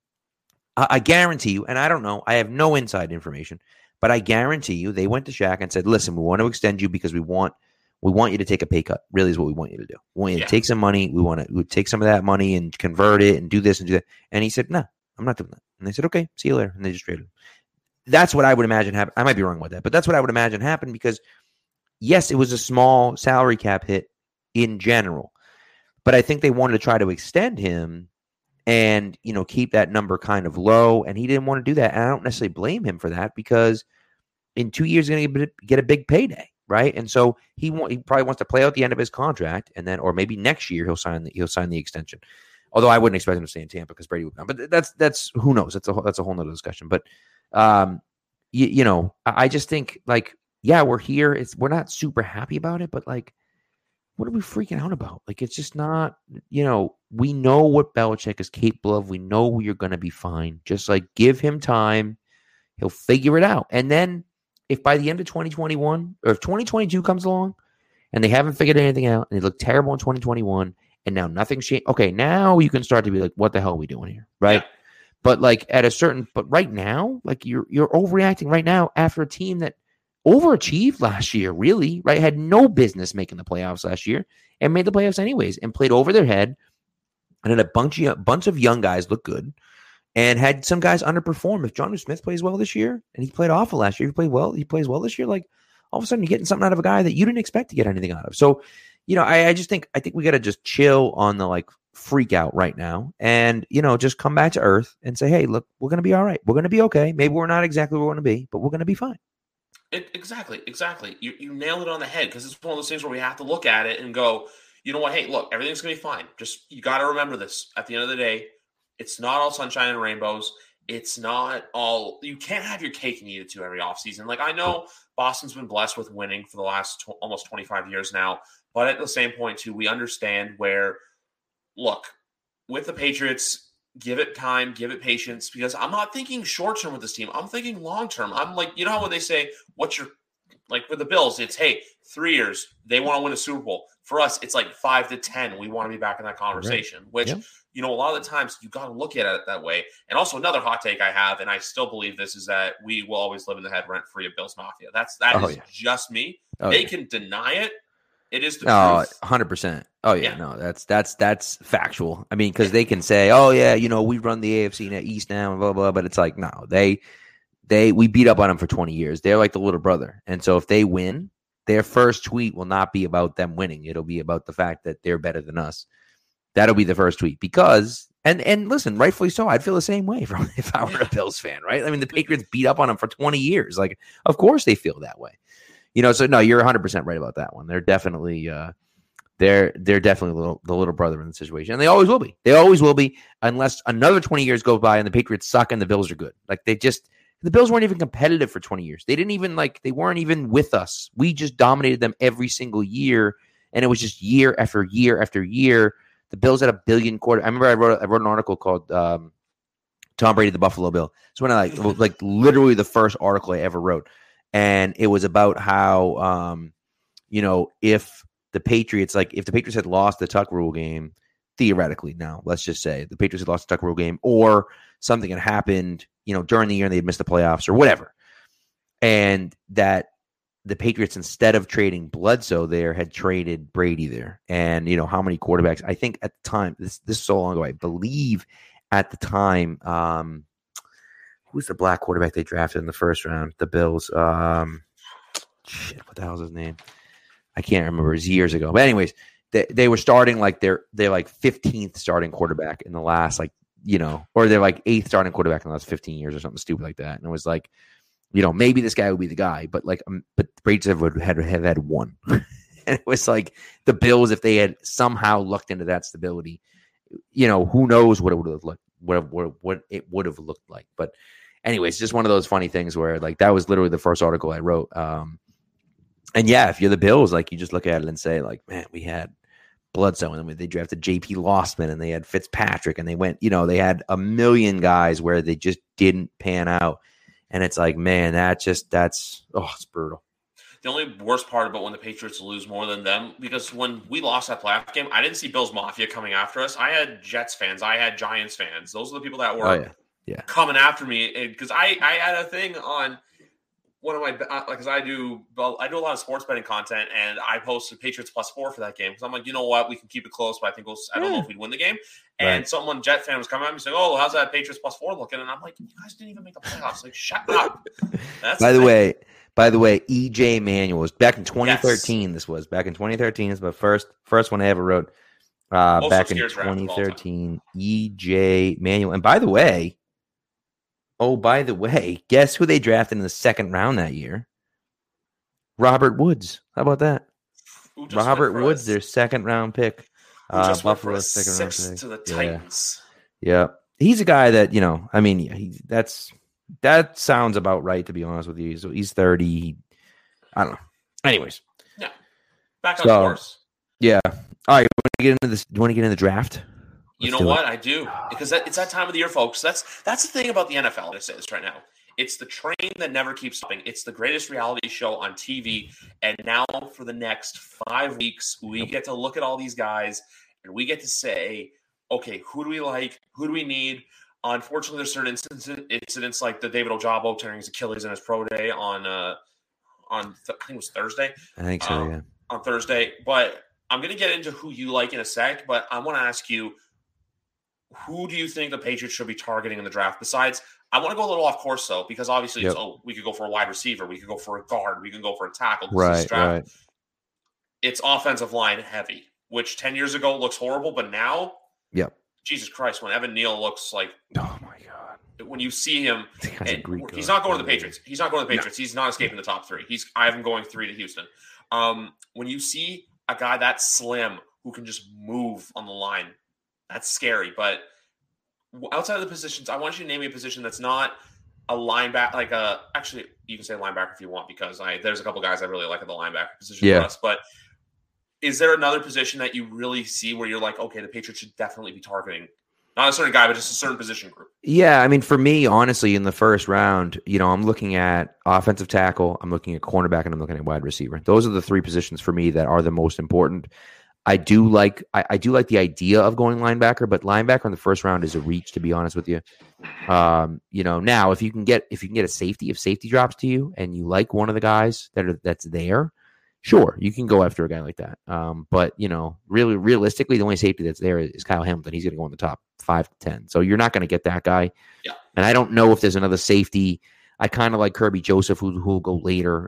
I guarantee you, and I don't know, I have no inside information, but I guarantee you they went to Shaq and said, listen, we want to extend you because we want you to take a pay cut, really is what we want you to do. We want you to take some money. We want to take some of that money and convert it and do this and do that. And he said, no, I'm not doing that. And they said, okay, see you later. And they just traded him. That's what I would imagine happened. I might be wrong with that, but that's what I would imagine happened because, yes, it was a small salary cap hit in general, but I think they wanted to try to extend him and, keep that number kind of low, and he didn't want to do that. And I don't necessarily blame him for that because in 2 years, he's going to get a big payday, right? And so he probably wants to play out the end of his contract, and then, or maybe next year he'll sign the extension. Although I wouldn't expect him to stay in Tampa because Brady would come. But that's who knows. That's a whole nother discussion. But I just think like, yeah, we're here. We're not super happy about it, but like, what are we freaking out about? Like, it's just not, we know what Belichick is capable of. We know you're going to be fine. Just like give him time. He'll figure it out. And then if by the end of 2021 or if 2022 comes along and they haven't figured anything out and they look terrible in 2021 and now nothing's changed. Okay, now you can start to be like, what the hell are we doing here? Right. Yeah. But like but right now, like you're overreacting right now after a team that overachieved last year, really, right? Had no business making the playoffs last year and made the playoffs anyways and played over their head and had a bunch of young guys look good and had some guys underperform. If Jonnu Smith plays well this year and he played awful last year, he plays well this year, like all of a sudden you're getting something out of a guy that you didn't expect to get anything out of. So, I think we got to just chill on the like freak out right now and, just come back to earth and say, hey, look, we're going to be all right. We're going to be okay. Maybe we're not exactly where we want to be, but we're going to be fine. Exactly. You nailed it on the head because it's one of those things where we have to look at it and go, you know what? Hey, look, everything's going to be fine. Just, you got to remember this. At the end of the day, it's not all sunshine and rainbows. It's not all – you can't have your cake and eat it too every offseason. Like, I know Boston's been blessed with winning for the last almost 25 years now, but at the same point, too, we understand where, look, with the Patriots – give it time, give it patience, because I'm not thinking short-term with this team. I'm thinking long-term. I'm like, how when they say, what's your, like with the Bills, it's, hey, 3 years, they want to win a Super Bowl. For us, it's like 5 to 10. We want to be back in that conversation, right. Which, a lot of the times you got to look at it that way. And also another hot take I have, and I still believe this, is that we will always live in the head rent-free of Bills Mafia. That is just me. They can deny it. It is the truth. 100%. Oh yeah, no, that's factual. I mean, because they can say, oh yeah, we run the AFC East now and blah blah, but it's like, no, we beat up on them for 20 years. They're like the little brother, and so if they win, their first tweet will not be about them winning. It'll be about the fact that they're better than us. That'll be the first tweet because, and listen, rightfully so. I'd feel the same way if I were a Bills fan, right? I mean, the Patriots beat up on them for 20 years. Like, of course they feel that way. So no, you're 100% right about that one. They're definitely, they're definitely the little brother in the situation, and they always will be. They always will be, unless another 20 years go by and the Patriots suck and the Bills are good. Like the Bills weren't even competitive for 20 years. They weren't even with us. We just dominated them every single year, and it was just year after year after year. The Bills had a billion quarter. I remember I wrote an article called Tom Brady, the Buffalo Bill. It's when I like literally the first article I ever wrote. And it was about how, if the Patriots had lost the Tuck Rule game, theoretically now, let's just say the Patriots had lost the Tuck Rule game or something had happened, during the year and they had missed the playoffs or whatever. And that the Patriots, instead of trading Bledsoe there, had traded Brady there. And, how many quarterbacks, I think at the time, this is so long ago, I believe at the time, who's the black quarterback they drafted in the first round? The Bills. What the hell's his name? I can't remember. It was years ago. But anyways, they were starting like they're like 15th starting quarterback in the last or they're like 8th starting quarterback in the last 15 years or something stupid like that. And it was like, maybe this guy would be the guy, but but Brady would have had one. And it was like the Bills, if they had somehow looked into that stability, who knows what it would have looked, what it would have looked like. But anyways, just one of those funny things where like that was literally the first article I wrote. And yeah, if you're the Bills, like you just look at it and say like, man, we had Bledsoe and then they drafted JP Losman and they had Fitzpatrick and they went, they had a million guys where they just didn't pan out. And it's like, man, it's brutal. The only worst part about when the Patriots lose more than them, because when we lost that playoff game, I didn't see Bills Mafia coming after us. I had Jets fans. I had Giants fans. Those are the people that were coming after me. Because I had a thing on one of my because I do a lot of sports betting content, and I posted Patriots +4 for that game because I'm like, you know what, we can keep it close, but I think I don't know if we'd win the game. And someone Jet fan was coming at me saying, "Oh, how's that Patriots +4 looking?" And I'm like, you guys didn't even make the playoffs. Like, shut up. By the way, EJ Manuel was back in 2013. Yes. This was back in 2013. It's my first one I ever wrote. Back in 2013, EJ Manuel. And by the way, guess who they drafted in the second round that year? Robert Woods. How about that? Robert Woods, their second round pick. Who just went for Buffalo a second round 6 pick. to the Titans. Yeah. He's a guy that, I mean, that sounds about right, to be honest with you. So he's 30. I don't know. Anyways. Yeah. Back on course. Yeah. All right. Do you want to get into the draft? You know what? I do. Because it's that time of the year, folks. That's the thing about the NFL. I'm going to say this right now. It's the train that never keeps stopping. It's the greatest reality show on TV. And now for the next 5 weeks, we get to look at all these guys and we get to say, okay, who do we like? Who do we need? Unfortunately, there's certain incidents like the David Ojabo tearing his Achilles in his pro day on I think it was Thursday. I think so, yeah. On Thursday. But I'm going to get into who you like in a sec. But I want to ask you, who do you think the Patriots should be targeting in the draft? Besides, I want to go a little off course, though, because obviously we could go for a wide receiver. We could go for a guard. We can go for a tackle. Right. It's offensive line heavy, which 10 years ago looks horrible. But now, Jesus Christ, when Evan Neal looks like, oh, my God. When you see him, he's not going to the Patriots. He's not going to the Patriots. No. He's not escaping the top 3. I have him going 3 to Houston. When you see a guy that slim who can just move on the line, that's scary. But outside of the positions, I want you to name me a position that's not a linebacker. Actually, you can say linebacker if you want, because there's a couple guys I really like at the linebacker position for us. But is there another position that you really see where you're like, okay, the Patriots should definitely be targeting not a certain guy, but just a certain position group? Yeah, I mean, for me, honestly, in the first round, I'm looking at offensive tackle, I'm looking at cornerback, and I'm looking at wide receiver. Those are the 3 positions for me that are the most important. I do like the idea of going linebacker, but linebacker in the first round is a reach, to be honest with you. Now if you can get a safety, if safety drops to you and you like one of the guys that's there, sure, you can go after a guy like that. But really realistically, the only safety that's there is Kyle Hamilton. He's going to go in the top 5 to 10. So you're not going to get that guy. Yeah. And I don't know if there's another safety. I kind of like Kirby Joseph, who will go later.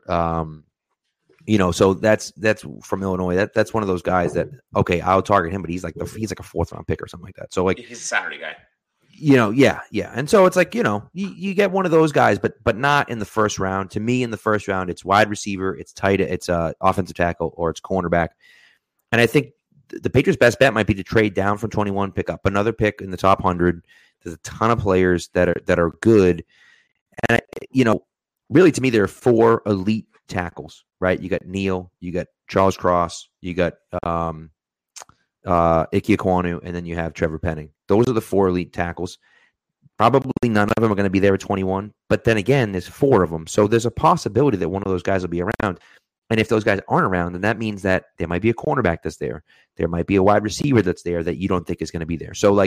So that's from Illinois. That's one of those guys that, okay, I'll target him, but he's like a 4th round pick or something like that. So like he's a Saturday guy. Yeah. And so it's like, you get one of those guys, but not in the first round. To me, in the first round, it's wide receiver, it's tight, it's offensive tackle, or it's cornerback. And I think the Patriots' best bet might be to trade down from 21, pick up another pick in the top 100. There's a ton of players that are good. And really, to me, there are 4 elite tackles, right? You got Neal, you got Charles Cross, you got Ike Ekwonu, and then you have Trevor Penning. Those are the 4 elite tackles. Probably none of them are going to be there at 21, but then again, there's 4 of them. So there's a possibility that one of those guys will be around. And if those guys aren't around, then that means that there might be a cornerback that's there. There might be a wide receiver that's there that you don't think is going to be there. So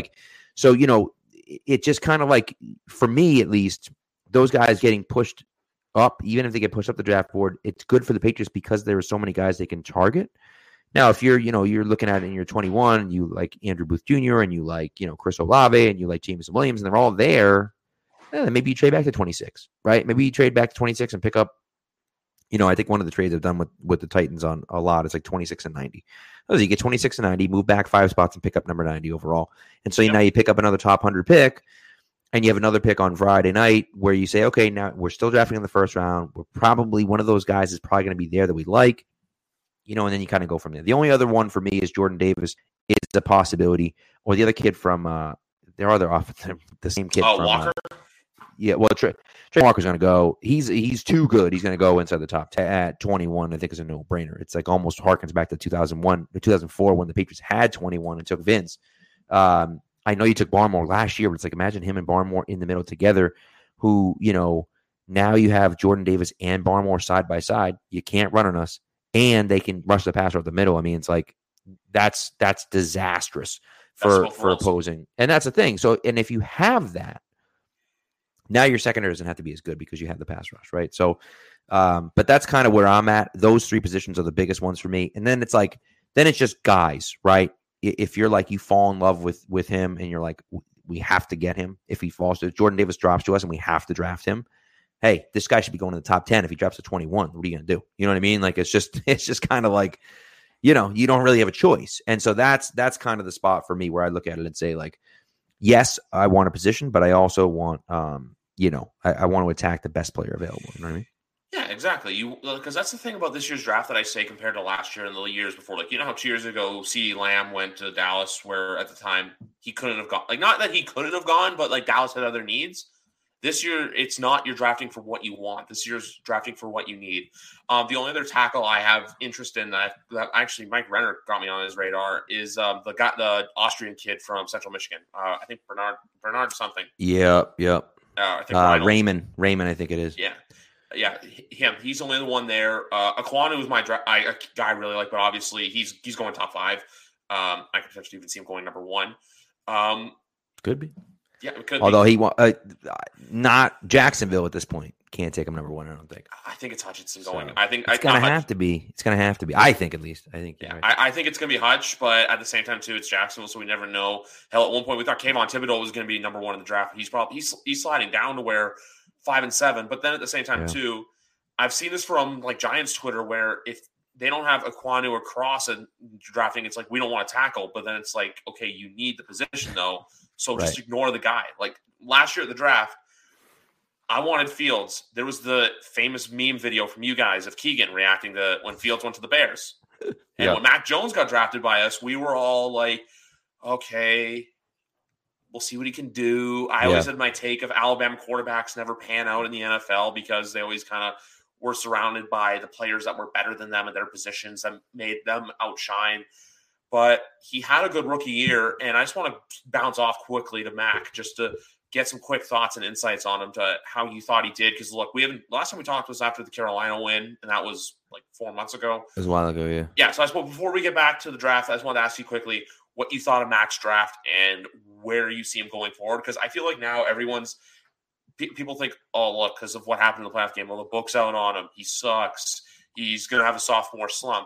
it just kind of like, for me at least, those guys getting pushed up, even if they get pushed up the draft board, it's good for the Patriots because there are so many guys they can target. Now, if you're looking at it and you're 21, you like Andrew Booth Jr. and you like, Chris Olave and you like Jameson Williams and they're all there, then maybe you trade back to 26, right? Maybe you trade back to 26 and pick up, I think one of the trades I've done with the Titans on a lot is like 26 and 90. So you get 26 and 90, move back 5 spots and pick up number 90 overall. And so now you pick up another top 100 pick. And you have another pick on Friday night where you say, okay, now we're still drafting in the first round. We're probably, one of those guys is probably going to be there that we like, and then you kind of go from there. The only other one for me is Jordan Davis is a possibility, or the other kid from their other offense, the same kid from Walker. Trey Walker's going to go. He's too good. He's going to go inside the top 10 at 21. I think is a no brainer. It's like almost harkens back to 2001 or 2004 when the Patriots had 21 and took Vince. I know you took Barmore last year, but it's like imagine him and Barmore in the middle together, who, now you have Jordan Davis and Barmore side by side. You can't run on us, and they can rush the passer up the middle. I mean, it's like that's disastrous for opposing. And that's the thing. So, and if you have that, now your secondary doesn't have to be as good because you have the pass rush, right? So, but that's kind of where I'm at. Those 3 positions are the biggest ones for me. And then it's like, then it's just guys, right? If you're like, you fall in love with him and you're like, we have to get him. If he falls to Jordan Davis drops to us and we have to draft him, hey, this guy should be going to the top 10. If he drops to 21, what are you going to do? You know what I mean? Like, it's just kind of like, you don't really have a choice. And so that's kind of the spot for me where I look at it and say, like, yes, I want a position, but I also want, I want to attack the best player available. You know what I mean? Yeah, exactly. Because that's the thing about this year's draft that I say compared to last year and the years before. Like, you know how 2 years ago, CeeDee Lamb went to Dallas, where at the time he couldn't have gone. Like, not that he couldn't have gone, but like Dallas had other needs. This year, it's not you're drafting for what you want. This year's drafting for what you need. The only other tackle I have interest in that actually Mike Renner got me on his radar is the Austrian kid from Central Michigan. I think Bernard something. Yep. I think Raymond, I think it is. Yeah, him. He's only the one there. Aquanu is a guy I really like, but obviously he's going top 5. I could potentially even see him going number 1. Could be. Yeah, it could. Although he not Jacksonville at this point can't take him number 1. I don't think. I think it's Hutchinson going. I think it's gonna have to be. It's gonna have to be. I think at least. I think. Yeah, right. I think it's gonna be Hutch, but at the same time too, it's Jacksonville, so we never know. Hell, at one point we thought Kayvon Thibodeau was gonna be number 1 in the draft. He's sliding down to where 5 and 7. But then at the same time too, I've seen this from like Giants Twitter where if they don't have Aquanu or Cross and drafting, it's like we don't want to tackle. But then it's like, okay, you need the position though. So just ignore the guy. Like last year at the draft, I wanted Fields. There was the famous meme video from you guys of Keegan reacting to when Fields went to the Bears. And when Mac Jones got drafted by us, we were all like, okay, we'll see what he can do. I always had my take of Alabama quarterbacks never pan out in the NFL because they always kind of were surrounded by the players that were better than them in their positions that made them outshine. But he had a good rookie year, and I just want to bounce off quickly to Mac just to get some quick thoughts and insights on him to how you thought he did. Because, look, last time we talked was after the Carolina win, and that was like 4 months ago. It was a while ago, yeah. Yeah, so I suppose before we get back to the draft, I just wanted to ask you quickly what you thought of Mac's draft and where you see him going forward. Because I feel like now people think, oh, look, because of what happened in the playoff game, well, the book's out on him. He sucks. He's going to have a sophomore slump.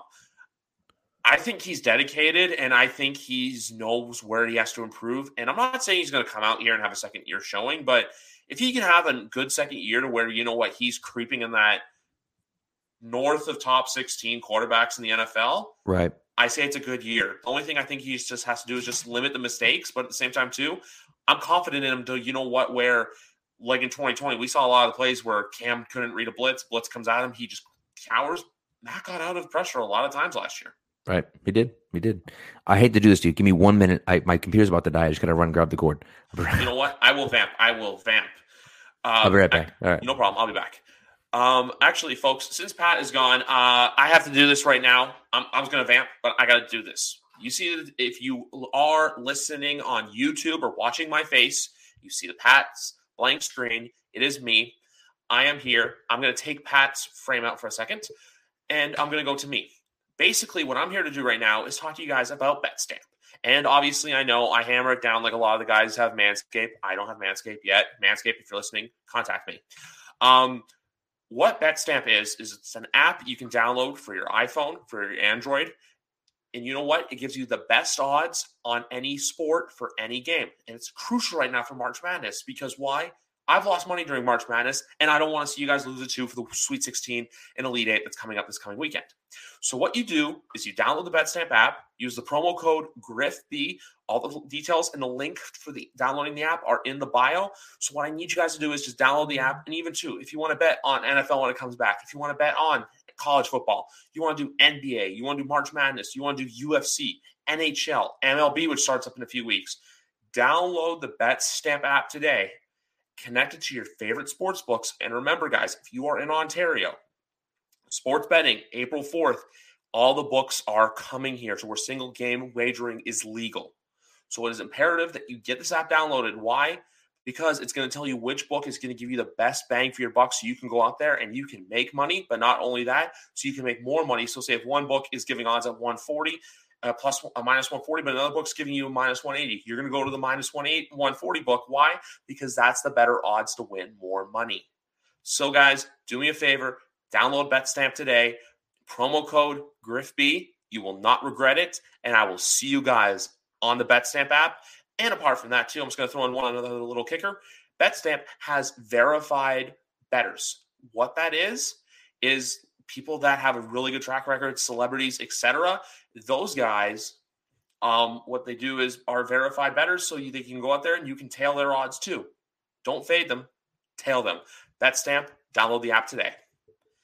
I think he's dedicated, and I think he knows where he has to improve. And I'm not saying he's going to come out here and have a second year showing, but if he can have a good second year to where, you know what, he's creeping in that north of top 16 quarterbacks in the NFL, right? I say it's a good year. The only thing I think he just has to do is just limit the mistakes, but at the same time, too, I'm confident in him to, you know what, where like in 2020, we saw a lot of the plays where Cam couldn't read a blitz comes at him, he just cowers. Mac got out of pressure a lot of times last year. Right. We did. I hate to do this to you. Give me 1 minute. My computer's about to die. I just got to run and grab the cord. You know what? I will vamp. I'll be right back. All right. No problem. I'll be back. Actually, folks, since Pat is gone, I have to do this right now. I was going to vamp, but I got to do this. You see, if you are listening on YouTube or watching my face, you see the Pat's blank screen. It is me. I am here. I'm going to take Pat's frame out for a second, and I'm going to go to me. Basically, what I'm here to do right now is talk to you guys about BetStamp. And obviously, I know I hammer it down like a lot of the guys have Manscaped. I don't have Manscaped yet. Manscaped, if you're listening, contact me. What BetStamp is it's an app you can download for your iPhone, for your Android. And you know what? It gives you the best odds on any sport for any game. And it's crucial right now for March Madness because why? I've lost money during March Madness, and I don't want to see you guys lose it too for the Sweet 16 and Elite 8 that's coming up this coming weekend. So what you do is you download the BetStamp app, use the promo code GRIFB. All the details and the link for the downloading the app are in the bio. So what I need you guys to do is just download the app, and even too, if you want to bet on NFL when it comes back, if you want to bet on college football, you want to do NBA, you want to do March Madness, you want to do UFC, NHL, MLB, which starts up in a few weeks, download the BetStamp app today. Connect it to your favorite sports books. And remember, guys, if you are in Ontario, sports betting, April 4th, all the books are coming here. So where single game wagering is legal. So it is imperative that you get this app downloaded. Why? Because it's going to tell you which book is going to give you the best bang for your buck so you can go out there and you can make money. But not only that, so you can make more money. So say if one book is giving odds at 140, plus a minus 140, but another book's giving you a minus 180. You're going to go to the minus 140 book. Why? Because that's the better odds to win more money. So, guys, do me a favor. Download BetStamp today. Promo code GRIFB. You will not regret it. And I will see you guys on the BetStamp app. And apart from that, too, I'm just going to throw in one other little kicker. BetStamp has verified bettors. What that is people that have a really good track record, celebrities, etc. Those guys, what they do is are verified bettors, so they can go out there and you can tail their odds too. Don't fade them, tail them. BetStamp, download the app today.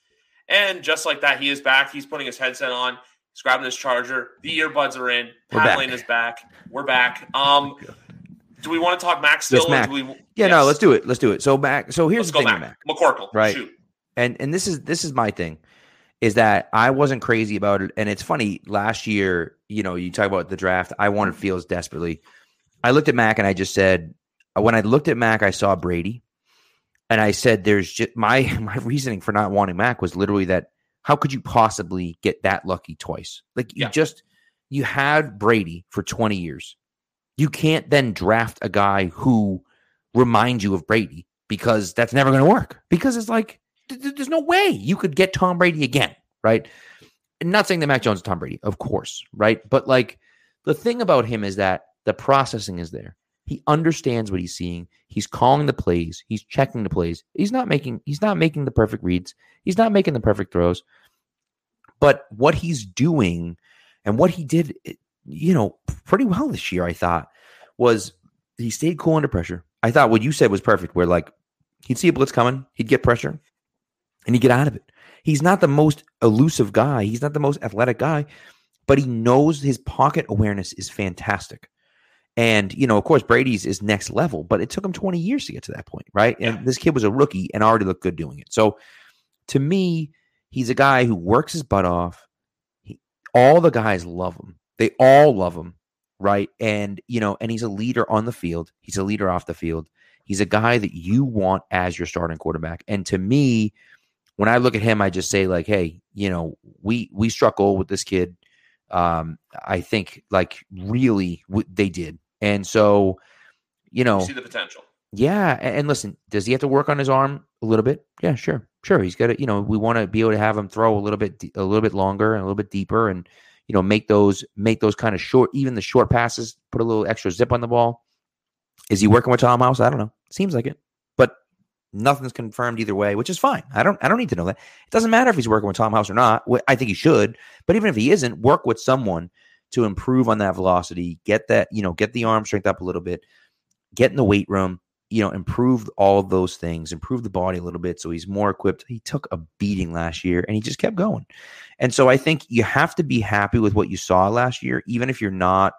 And just like that, he is back. He's putting his headset on. He's grabbing his charger. The earbuds are in. Pat Lane is back. We're back. Do we want to talk Mac still? Mac. Or do we, yeah, yes. no, let's do it. Let's do it. So Mac. So here's let's the go thing Mac. with Mac. McCorkle. Right. Shoot. And this is my thing, is that I wasn't crazy about it. And it's funny, last year, you talk about the draft, I wanted Fields desperately. I looked at Mac and I just said, when I looked at Mac, I saw Brady. And I said, there's just my reasoning for not wanting Mac was literally that how could you possibly get that lucky twice? Like you had Brady for 20 years. You can't then draft a guy who reminds you of Brady, because that's never going to work, because it's like, there's no way you could get Tom Brady again. Right. And not saying that Mac Jones is Tom Brady, of course. Right. But like the thing about him is that the processing is there. He understands what he's seeing. He's calling the plays. He's checking the plays. He's not making the perfect reads. He's not making the perfect throws. But what he's doing and what he did, pretty well this year, I thought, was he stayed cool under pressure. I thought what you said was perfect, where like he'd see a blitz coming, he'd get pressure, and he'd get out of it. He's not the most elusive guy. He's not the most athletic guy, but he knows his pocket awareness is fantastic. And, of course, Brady's is next level, but it took him 20 years to get to that point, right? Yeah. And this kid was a rookie and already looked good doing it. So, to me, he's a guy who works his butt off. All the guys love him. They all love him, right? And, and he's a leader on the field. He's a leader off the field. He's a guy that you want as your starting quarterback. And to me, when I look at him, I just say, like, hey, we struck gold with this kid. I think, like, really they did. And so, you see the potential. Yeah. And listen, does he have to work on his arm a little bit? Yeah, sure. He's got to, we want to be able to have him throw a little bit longer and a little bit deeper, and, make those kind of short, even the short passes, put a little extra zip on the ball. Is he working with Tom House? I don't know. Seems like it, but nothing's confirmed either way, which is fine. I don't need to know that. It doesn't matter if he's working with Tom House or not. I think he should, but even if he isn't, work with someone to improve on that velocity, get that, get the arm strength up a little bit, get in the weight room, improve all of those things, improve the body a little bit so he's more equipped. He took a beating last year and he just kept going. And so I think you have to be happy with what you saw last year, even if he's not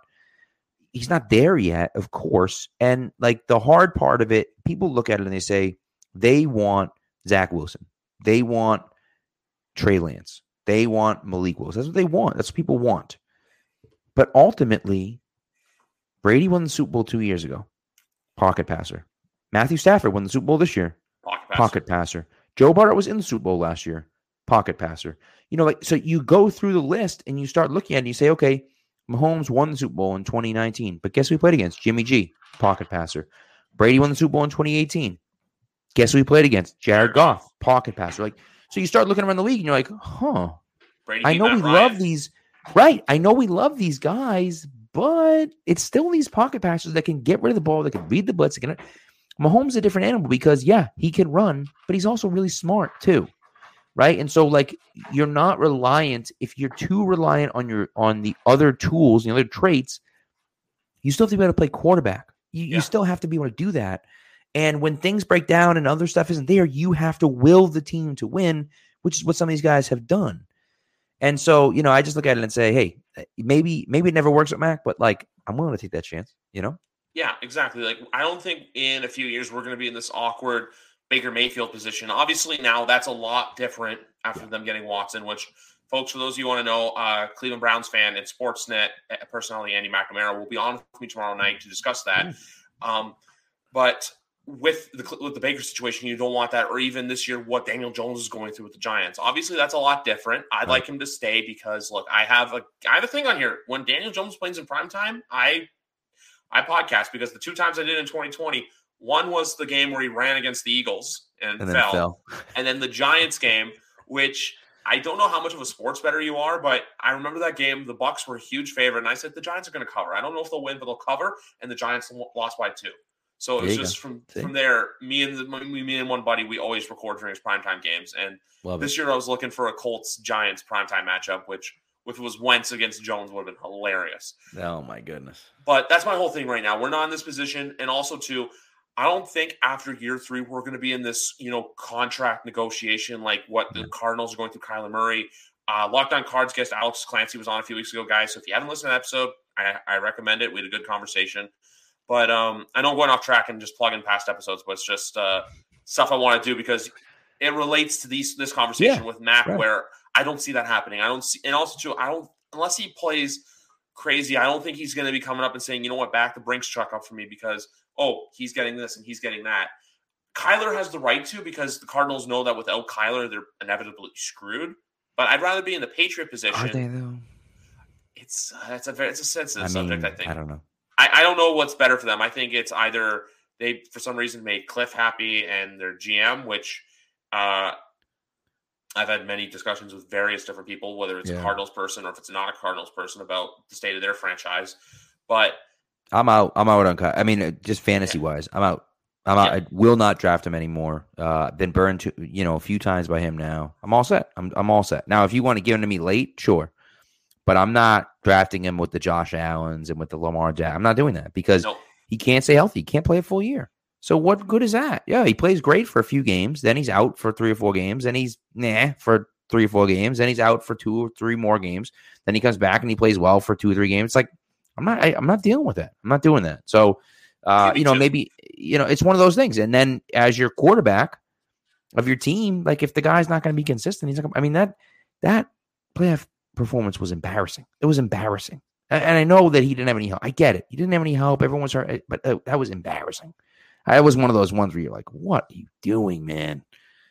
there yet, of course. And like the hard part of it, people look at it and they say they want Zach Wilson. They want Trey Lance. They want Malik Willis. That's what they want. That's what people want. But ultimately, Brady won the Super Bowl 2 years ago. Pocket passer. Matthew Stafford won the Super Bowl this year. Pocket passer. Joe Burrow was in the Super Bowl last year. Pocket passer. So you go through the list and you start looking at it and you say, okay, Mahomes won the Super Bowl in 2019, but guess who he played against? Jimmy G, pocket passer. Brady won the Super Bowl in 2018. Guess who he played against? Jared Goff, pocket passer. So you start looking around the league and you're like, Brady, I know we love these. Right. I know we love these guys, but it's still these pocket passers that can get rid of the ball, that can read the blitz. Mahomes is a different animal because, yeah, he can run, but he's also really smart too. Right. And so, like, you're not reliant. If you're too reliant on the other tools, the other traits, you still have to be able to play quarterback. You still have to be able to do that. And when things break down and other stuff isn't there, you have to will the team to win, which is what some of these guys have done. And so, I just look at it and say, hey, maybe it never works with Mac, but like, I'm willing to take that chance, Yeah, exactly. Like, I don't think in a few years we're going to be in this awkward Baker Mayfield position. Obviously, now that's a lot different after them getting Watson, which, folks, for those of you who want to know, Cleveland Browns fan and Sportsnet personality Andy McNamara will be on with me tomorrow night to discuss that. But with the Baker situation, you don't want that, or even this year, what Daniel Jones is going through with the Giants. Obviously, that's a lot different. I'd like him to stay because, look, I have a thing on here. When Daniel Jones plays in primetime, I podcast, because the two times I did in 2020, one was the game where he ran against the Eagles and fell. And then the Giants game, which I don't know how much of a sports bettor you are, but I remember that game. The Bucs were a huge favorite, and I said the Giants are going to cover. I don't know if they'll win, but they'll cover, and the Giants lost by 2. So it was just from there, me and one buddy, we always record during his primetime games. And this year I was looking for a Colts-Giants primetime matchup, which if it was Wentz against Jones would have been hilarious. Oh, my goodness. But that's my whole thing right now. We're not in this position. And also, too, I don't think after year 3 we're going to be in this, contract negotiation like what the Cardinals are going through Kyler Murray. Locked On Cards guest Alex Clancy was on a few weeks ago, guys. So if you haven't listened to that episode, I recommend it. We had a good conversation. But I know I'm going off track and just plugging past episodes, but it's just stuff I want to do because it relates to this conversation with Mac, where I don't see that happening. I don't see, and also too, I don't, unless he plays crazy, I don't think he's going to be coming up and saying, you know what, back the Brinks truck up for me because, he's getting this and he's getting that. Kyler has the right to because the Cardinals know that without Kyler, they're inevitably screwed. But I'd rather be in the Patriot position. Are they though? It's a sensitive subject. I think. I don't know. I don't know what's better for them. I think it's either they, for some reason, made Cliff happy and their GM, which I've had many discussions with various different people, whether it's a Cardinals person or if it's not a Cardinals person, about the state of their franchise. But I'm out on. I mean, just fantasy wise, I'm out. I will not draft him anymore. Been burned a few times by him now. I'm all set. I'm all set. Now, if you want to give him to me late, sure. But I'm not drafting him with the Josh Allens and with the Lamar Jackson. I'm not doing that because he can't stay healthy. He can't play a full year. So what good is that? Yeah, he plays great for a few games. Then he's out for 3 or 4 games. Then he's for 3 or 4 games. Then he's out for 2 or 3 more games. Then he comes back and he plays well for 2 or 3 games. It's like I'm not dealing with that. I'm not doing that. So maybe it's one of those things. And then as your quarterback of your team, like if the guy's not going to be consistent, he's not. I mean that playoff performance was embarrassing. It was embarrassing. And I know that he didn't have any help. I get it. He didn't have any help. Everyone was hurt, but that was embarrassing. That was one of those ones where you're like, "What are you doing, man?"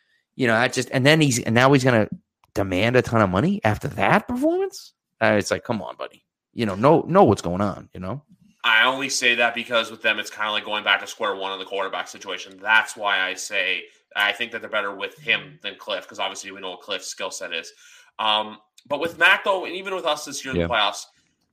And now he's going to demand a ton of money after that performance. It's like, come on, buddy. Know what's going on. I only say that because with them, it's kind of like going back to square one in the quarterback situation. That's why I say I think that they're better with him than Cliff, because obviously we know what Cliff's skill set is. But with Mac, though, and even with us this year in the playoffs,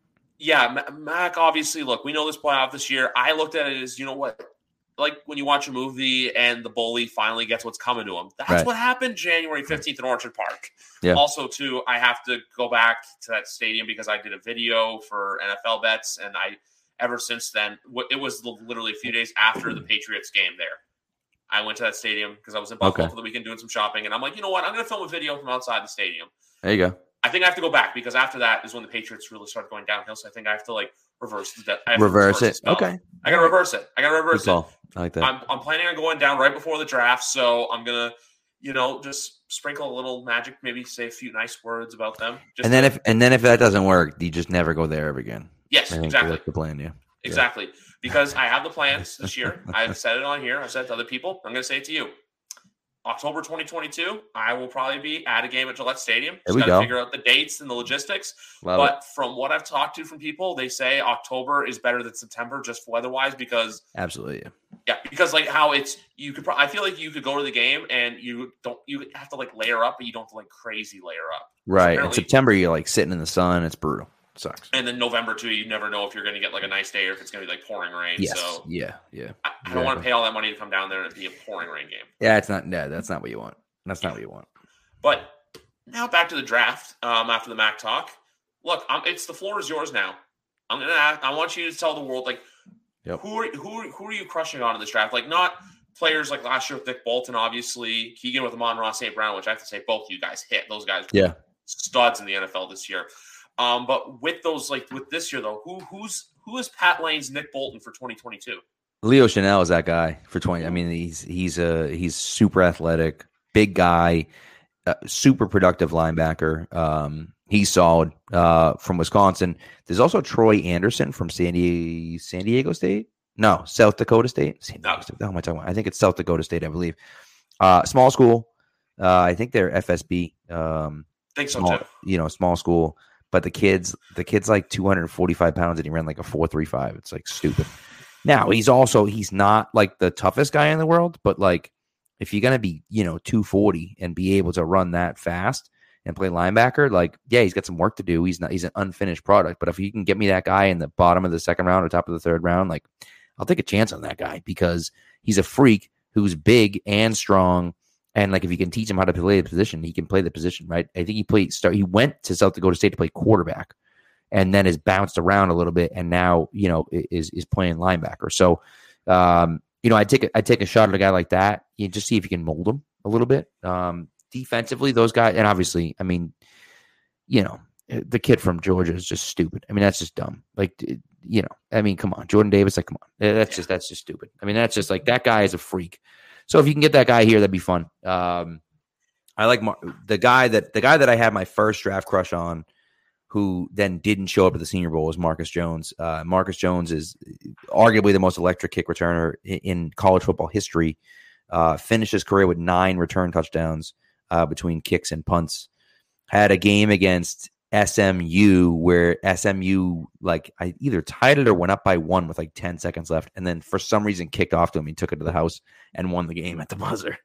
Mac, obviously, look, we know this playoff this year. I looked at it as, you know what, like when you watch a movie and the bully finally gets what's coming to him. That's what happened January 15th in Orchard Park. Yeah. Also, too, I have to go back to that stadium because I did a video for NFL Bets, and ever since then, it was literally a few days after the Patriots game there. I went to that stadium because I was in Buffalo for the weekend doing some shopping, and I'm like, you know what, I'm going to film a video from outside the stadium. There you go. I think I have to go back because after that is when the Patriots really started going downhill. So I think I have to reverse it. Reverse it. Okay. I got to reverse it. I like that. I'm planning on going down right before the draft. So I'm going to, just sprinkle a little magic, maybe say a few nice words about them. And then if that doesn't work, you just never go there ever again. Yes, exactly. That's the plan. Yeah. Exactly. Because I have the plans this year. I've said it on here. I've said it to other people. I'm going to say it to you. October 2022, I will probably be at a game at Gillette Stadium. Just got to figure out the dates and the logistics. But from what I've talked to from people, they say October is better than September just weather-wise because – absolutely, because how it's – I feel like you could go to the game and you have to layer up, but you don't have to crazy layer up. Right. In September, you're sitting in the sun. It's brutal. Sucks. And then November too, you never know if you're going to get a nice day or if it's going to be pouring rain. Yes. So yeah. I don't want to pay all that money to come down there and it be a pouring rain game. Yeah, it's not. Yeah, that's not what you want. That's not what you want. But now back to the draft. After the Mac talk, look, it's the floor is yours now. I want you to tell the world who are you crushing on in this draft? Not players like last year with Nick Bolton, obviously Keegan with Amon-Ra St. Brown, which I have to say both of you guys hit. Those guys were studs in the NFL this year. But with those, with this year though, who is Pat Lane's Nick Bolton for 2022? Leo Chanel is that guy for 20. I mean, he's super athletic, big guy, super productive linebacker. He's solid from Wisconsin. There's also Troy Anderson from San Diego State. No, South Dakota State. State. What am I talking about? I think it's South Dakota State, I believe. Small school. I think they're FSB. Think so too. Small school. But the kid's 245 pounds and he ran a 4.35. It's stupid. Now he's not the toughest guy in the world, but if you're gonna be 240 and be able to run that fast and play linebacker, he's got some work to do. He's an unfinished product. But if you can get me that guy in the bottom of the second round or top of the third round, I'll take a chance on that guy because he's a freak who's big and strong. And if you can teach him how to play the position, he can play the position, right? I think he went to South Dakota State to play quarterback and then has bounced around a little bit and now, is playing linebacker. So I'd take a shot at a guy like that. You just see if you can mold him a little bit. Defensively, those guys, and obviously, I mean, the kid from Georgia is just stupid. I mean, that's just dumb. Like, I mean, come on, Jordan Davis. Like, come on, that's just stupid. I mean, that's just like that guy is a freak. So if you can get that guy here, that'd be fun. I like the guy that I had my first draft crush on, who then didn't show up at the Senior Bowl, was Marcus Jones. Marcus Jones is arguably the most electric kick returner in college football history. Finished his career with 9 return touchdowns between kicks and punts. Had a game against SMU where SMU, like, I either tied it or went up by 1 with like 10 seconds left, and then for some reason kicked off to him. He took it to the house and won the game at the buzzer.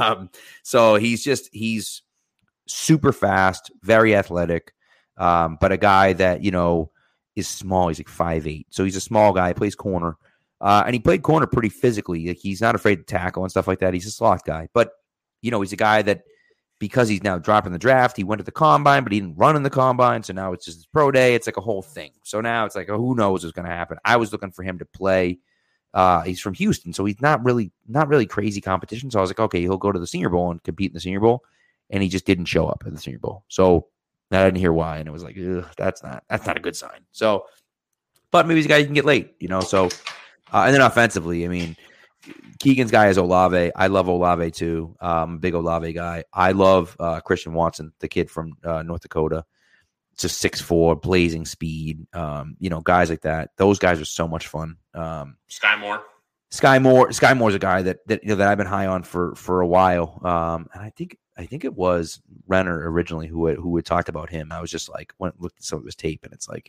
So he's super fast, very athletic, but a guy that, is small. He's like 5'8", so he's a small guy. He plays corner, and he played corner pretty physically. Like, he's not afraid to tackle and stuff like that. He's a slot guy, but he's a guy that, because he's now dropping the draft, he went to the combine, but he didn't run in the combine. So now it's just his pro day. It's like a whole thing. So now it's like, who knows what's going to happen? I was looking for him to play. He's from Houston, so he's not really crazy competition. So I was like, okay, he'll go to the Senior Bowl and compete in the Senior Bowl, and he just didn't show up at the Senior Bowl. So I didn't hear why, and it was like, that's not a good sign. So, but maybe he's a guy you can get late, So, and then offensively, I mean, Keegan's guy is Olave. I love Olave too. I'm a big Olave guy. I love Christian Watson, the kid from North Dakota. Just 6'4", blazing speed. Guys like that. Those guys are so much fun. Sky Moore. Sky Moore's a guy that I've been high on for a while. And I think it was Renner originally who had talked about him. I was just like, looked at some of his tape, and it's like,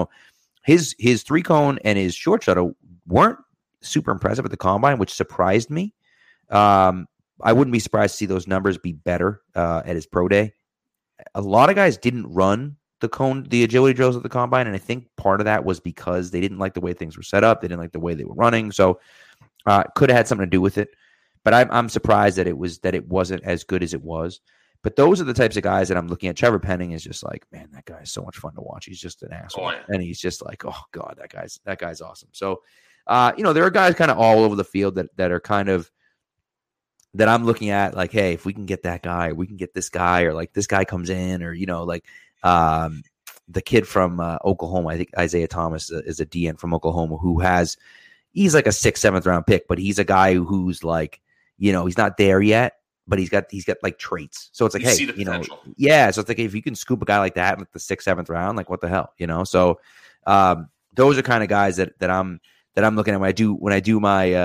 his 3-cone and his short shuttle weren't super impressive at the combine, which surprised me. I wouldn't be surprised to see those numbers be better at his pro day. A lot of guys didn't run the agility drills at the combine, and I think part of that was because they didn't like the way things were set up. They didn't like the way they were running, so could have had something to do with it. But I'm surprised that it wasn't as good as it was. But those are the types of guys that I'm looking at. Trevor Penning is just like, man, that guy is so much fun to watch. He's just an asshole, and he's just like, oh god, that guy's awesome. So. There are guys kind of all over the field that are kind of that I'm looking at, like, hey, if we can get that guy, or we can get this guy, or like this guy comes in, or the kid from Oklahoma. I think Isaiah Thomas is a DN from Oklahoma he's like a 6th, 7th round pick, but he's a guy who's like, he's not there yet, but he's got like traits. So it's like, hey, yeah. So it's like, if you can scoop a guy like that in like the 6th, 7th round, like what the hell, So those are kind of guys that I'm looking at when I do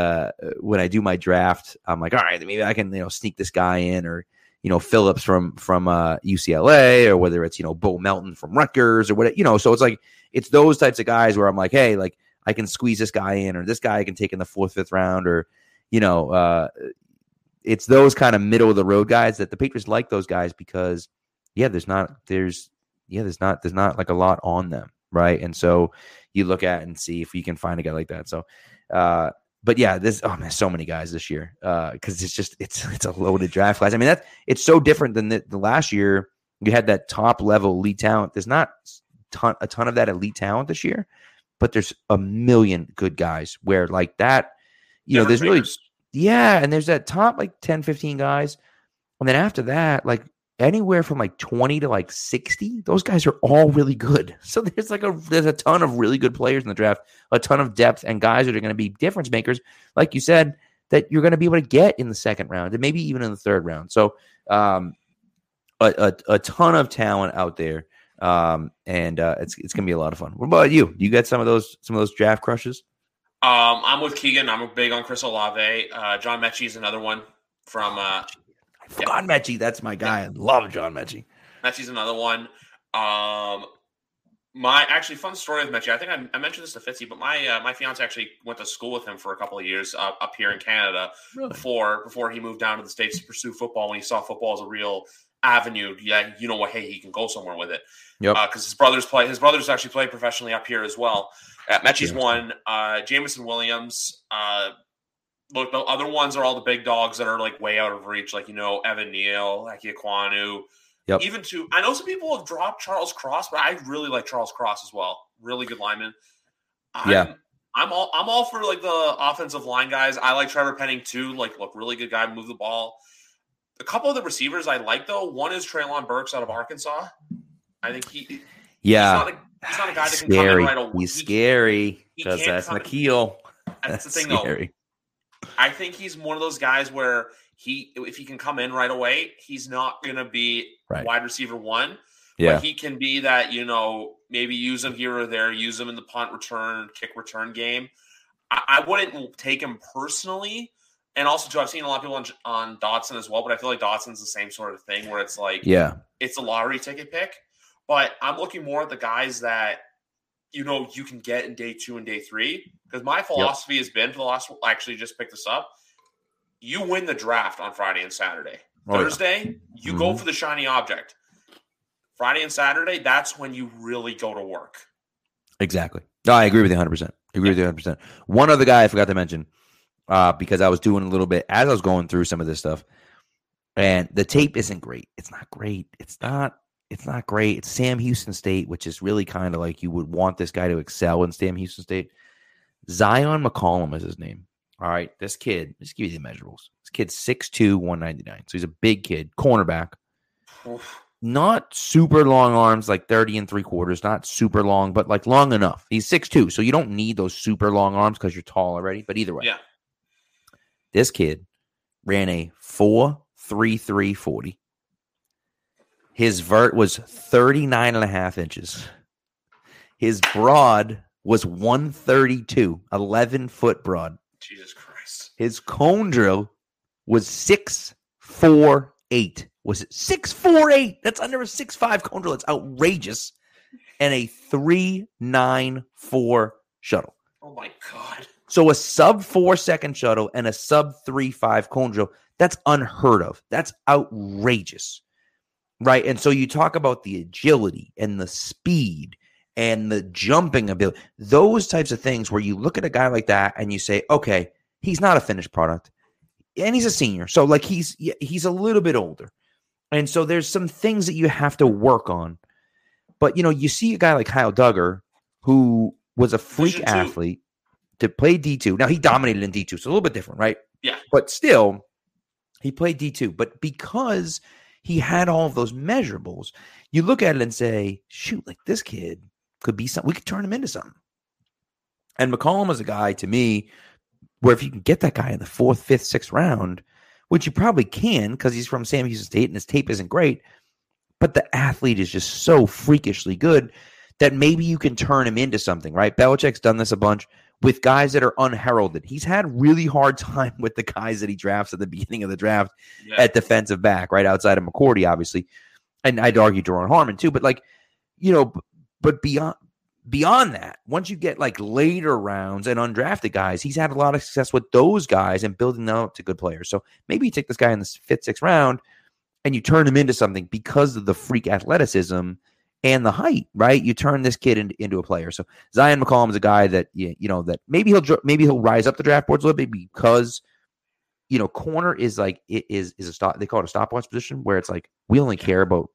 my draft. I'm like, all right, maybe I can sneak this guy in, or Phillips from UCLA, or whether it's Bo Melton from Rutgers or whatever. So it's like, it's those types of guys where I'm like, hey, like I can squeeze this guy in, or this guy I can take in the 4th, 5th round, or it's those kind of middle of the road guys that the Patriots like, those guys, because there's not like a lot on them, right? And so you look at and see if you can find a guy like that. So, but yeah, so many guys this year, because it's a loaded draft class. I mean, it's so different than the last year. You had that top level elite talent. There's not a ton of that elite talent this year, but there's a million good guys where like that, there's really, and there's that top like 10, 15 guys. And then after that, like anywhere from like 20 to like 60, those guys are all really good. So there's a ton of really good players in the draft, a ton of depth, and guys that are going to be difference makers, like you said, that you're going to be able to get in the 2nd round and maybe even in the 3rd round. So a ton of talent out there, and it's going to be a lot of fun. What about you? Do you get some of those draft crushes? I'm with Keegan. I'm big on Chris Olave. John Mechie is another one from. I forgot Mechie. That's my guy. I love John Mechie. Mechie's another one. My actually fun story with Mechie. I think I mentioned this to Fitzy, but my fiance actually went to school with him for a couple of years up here in Canada. Really? Before he moved down to the States to pursue football, when he saw football as a real avenue. Yeah, you know what? Hey, he can go somewhere with it. Yep. Because his brothers actually play professionally up here as well. Mechie's one. Jameson Williams. Look, the other ones are all the big dogs that are like way out of reach, like Evan Neal, Ike Ekwonu. Yep. Even I know some people have dropped Charles Cross, but I really like Charles Cross as well. Really good lineman. I'm I'm all for like the offensive line guys. I like Trevor Penning too. Like, look, really good guy, move the ball. A couple of the receivers I like though. One is Treylon Burks out of Arkansas. I think he's not a guy that can come in right away. He's scary because that's N'Keal. That's the thing though. I think he's one of those guys where if he can come in right away, he's not going to be wide receiver one. Yeah. But he can be that, maybe use him here or there, use him in the punt return, kick return game. I wouldn't take him personally. And also, too, I've seen a lot of people on Dotson as well, but I feel like Dotson's the same sort of thing where it's like, it's a lottery ticket pick. But I'm looking more at the guys that, you can get in day 2 and day 3. Because my philosophy has been for the last, I actually just picked this up. You win the draft on Friday and Saturday. Thursday, you go for the shiny object. Friday and Saturday, that's when you really go to work. Exactly. No, I agree with you 100%. One other guy I forgot to mention, because I was doing a little bit as I was going through some of this stuff, and the tape isn't great. It's not great. It's not great. It's Sam Houston State, which is really kind of like you would want this guy to excel in Sam Houston State. Zion McCollum is his name. All right, this kid, let's give you the measurables. This kid's 6'2", 199. So he's a big kid, cornerback. Oof. Not super long arms, like 30 3/4, not super long, but like long enough. He's 6'2", so you don't need those super long arms because you're tall already. But either way, this kid ran a 4.33 40. His vert was 39.5 inches. His broad was 132, 11-foot broad. Jesus Christ. His cone drill was 6.48. Was it 6.48? That's under a 6.5 cone drill. It's outrageous. And a 3.94 shuttle. Oh my God. So a sub 4-second shuttle and a sub 3.5 cone drill. That's unheard of. That's outrageous. Right? And so you talk about the agility and the speed and the jumping ability. Those types of things where you look at a guy like that and you say, okay, he's not a finished product. And he's a senior. So like he's a little bit older. And so there's some things that you have to work on. But, you see a guy like Kyle Duggar, who was a freak athlete to play D2. Now, he dominated in D2, so a little bit different, right? Yeah. But still, he played D2. But because he had all of those measurables, you look at it and say, shoot, like this kid could be something. We could turn him into something. And McCollum was a guy, to me, where if you can get that guy in the 4th, 5th, 6th round, which you probably can because he's from Sam Houston State and his tape isn't great, but the athlete is just so freakishly good that maybe you can turn him into something, right? Belichick's done this a bunch with guys that are unheralded. He's had really hard time with the guys that he drafts at the beginning of the draft at defensive back, right? Outside of McCourty, obviously. And I'd argue Daron Harmon too, but but beyond that, once you get like later rounds and undrafted guys, he's had a lot of success with those guys and building them up to good players. So maybe you take this guy in the 5th, 6th round and you turn him into something because of the freak athleticism and the height, right? You turn this kid into a player. So Zion McCollum is a guy that, that maybe he'll rise up the draft boards a little bit because, corner is like, it is a stop. They call it a stopwatch position where it's like, we care about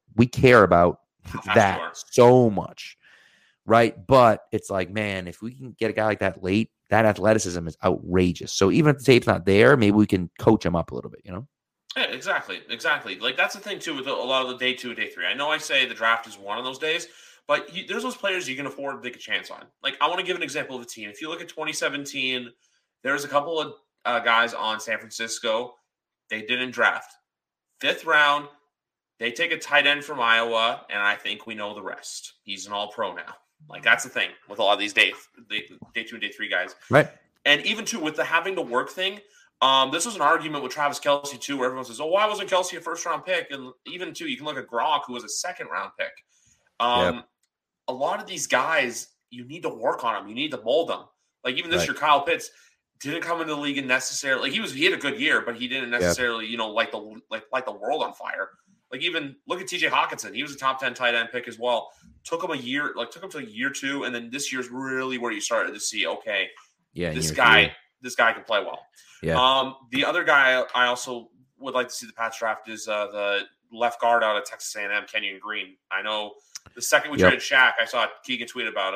that so much. Right. But it's like, man, if we can get a guy like that late, that athleticism is outrageous. So even if the tape's not there, maybe we can coach him up a little bit, Yeah, exactly. Like that's the thing too with a lot of the day 2 and day 3. I know I say the draft is one of those days, but there's those players you can afford to take a chance on. Like I want to give an example of a team. If you look at 2017, there's a couple of guys on San Francisco. They didn't draft. 5th round, they take a tight end from Iowa, and I think we know the rest. He's an all-pro now. Like, that's the thing with a lot of these day 2 and day 3 guys. Right. And even, too, with the having to work thing, this was an argument with Travis Kelce, too, where everyone says, oh, why wasn't Kelce a first-round pick? And even, too, you can look at Gronk, who was a second-round pick. A lot of these guys, you need to work on them. You need to mold them. Like, even this year, Kyle Pitts didn't come into the league and necessarily – like, he had a good year, but he didn't necessarily, light the world on fire. Like, even look at TJ Hawkinson. He was a top 10 tight end pick as well. Took him to year 2, and then this year's really where you started to see, okay, this guy can play well. Yeah. The other guy I also would like to see the Pats draft is the left guard out of Texas A&M, Kenyon Green. I know the second we traded Shaq, I saw Keegan tweet about him, and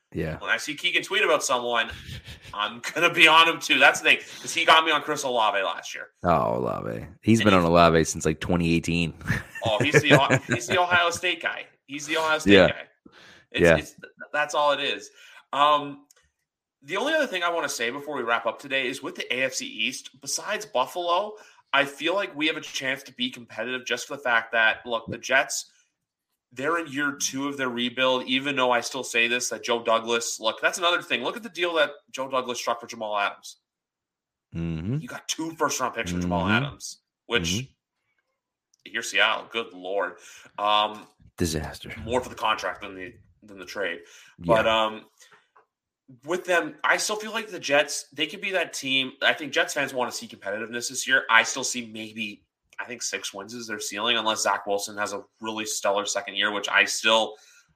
Yeah. When I see Keegan tweet about someone, I'm going to be on him too. That's the thing, because he got me on Chris Olave last year. Oh, Olave. He's been on Olave since like 2018. He's the Ohio State guy. He's the Ohio State guy. That's all it is. The only other thing I want to say before we wrap up today is with the AFC East, besides Buffalo, I feel like we have a chance to be competitive just for the fact that, look, the Jets, they're in year 2 of their rebuild, even though I still say this, that Joe Douglas, look, that's another thing. Look at the deal that Joe Douglas struck for Jamal Adams. Mm-hmm. You got 2 first-round picks for Jamal Adams, which, you're Seattle, good Lord. Disaster. More for the contract than the trade. But with them, I still feel like the Jets, they could be that team. I think Jets fans want to see competitiveness this year. I still see maybe, I think 6 wins is their ceiling, unless Zach Wilson has a really stellar second year, which I'm still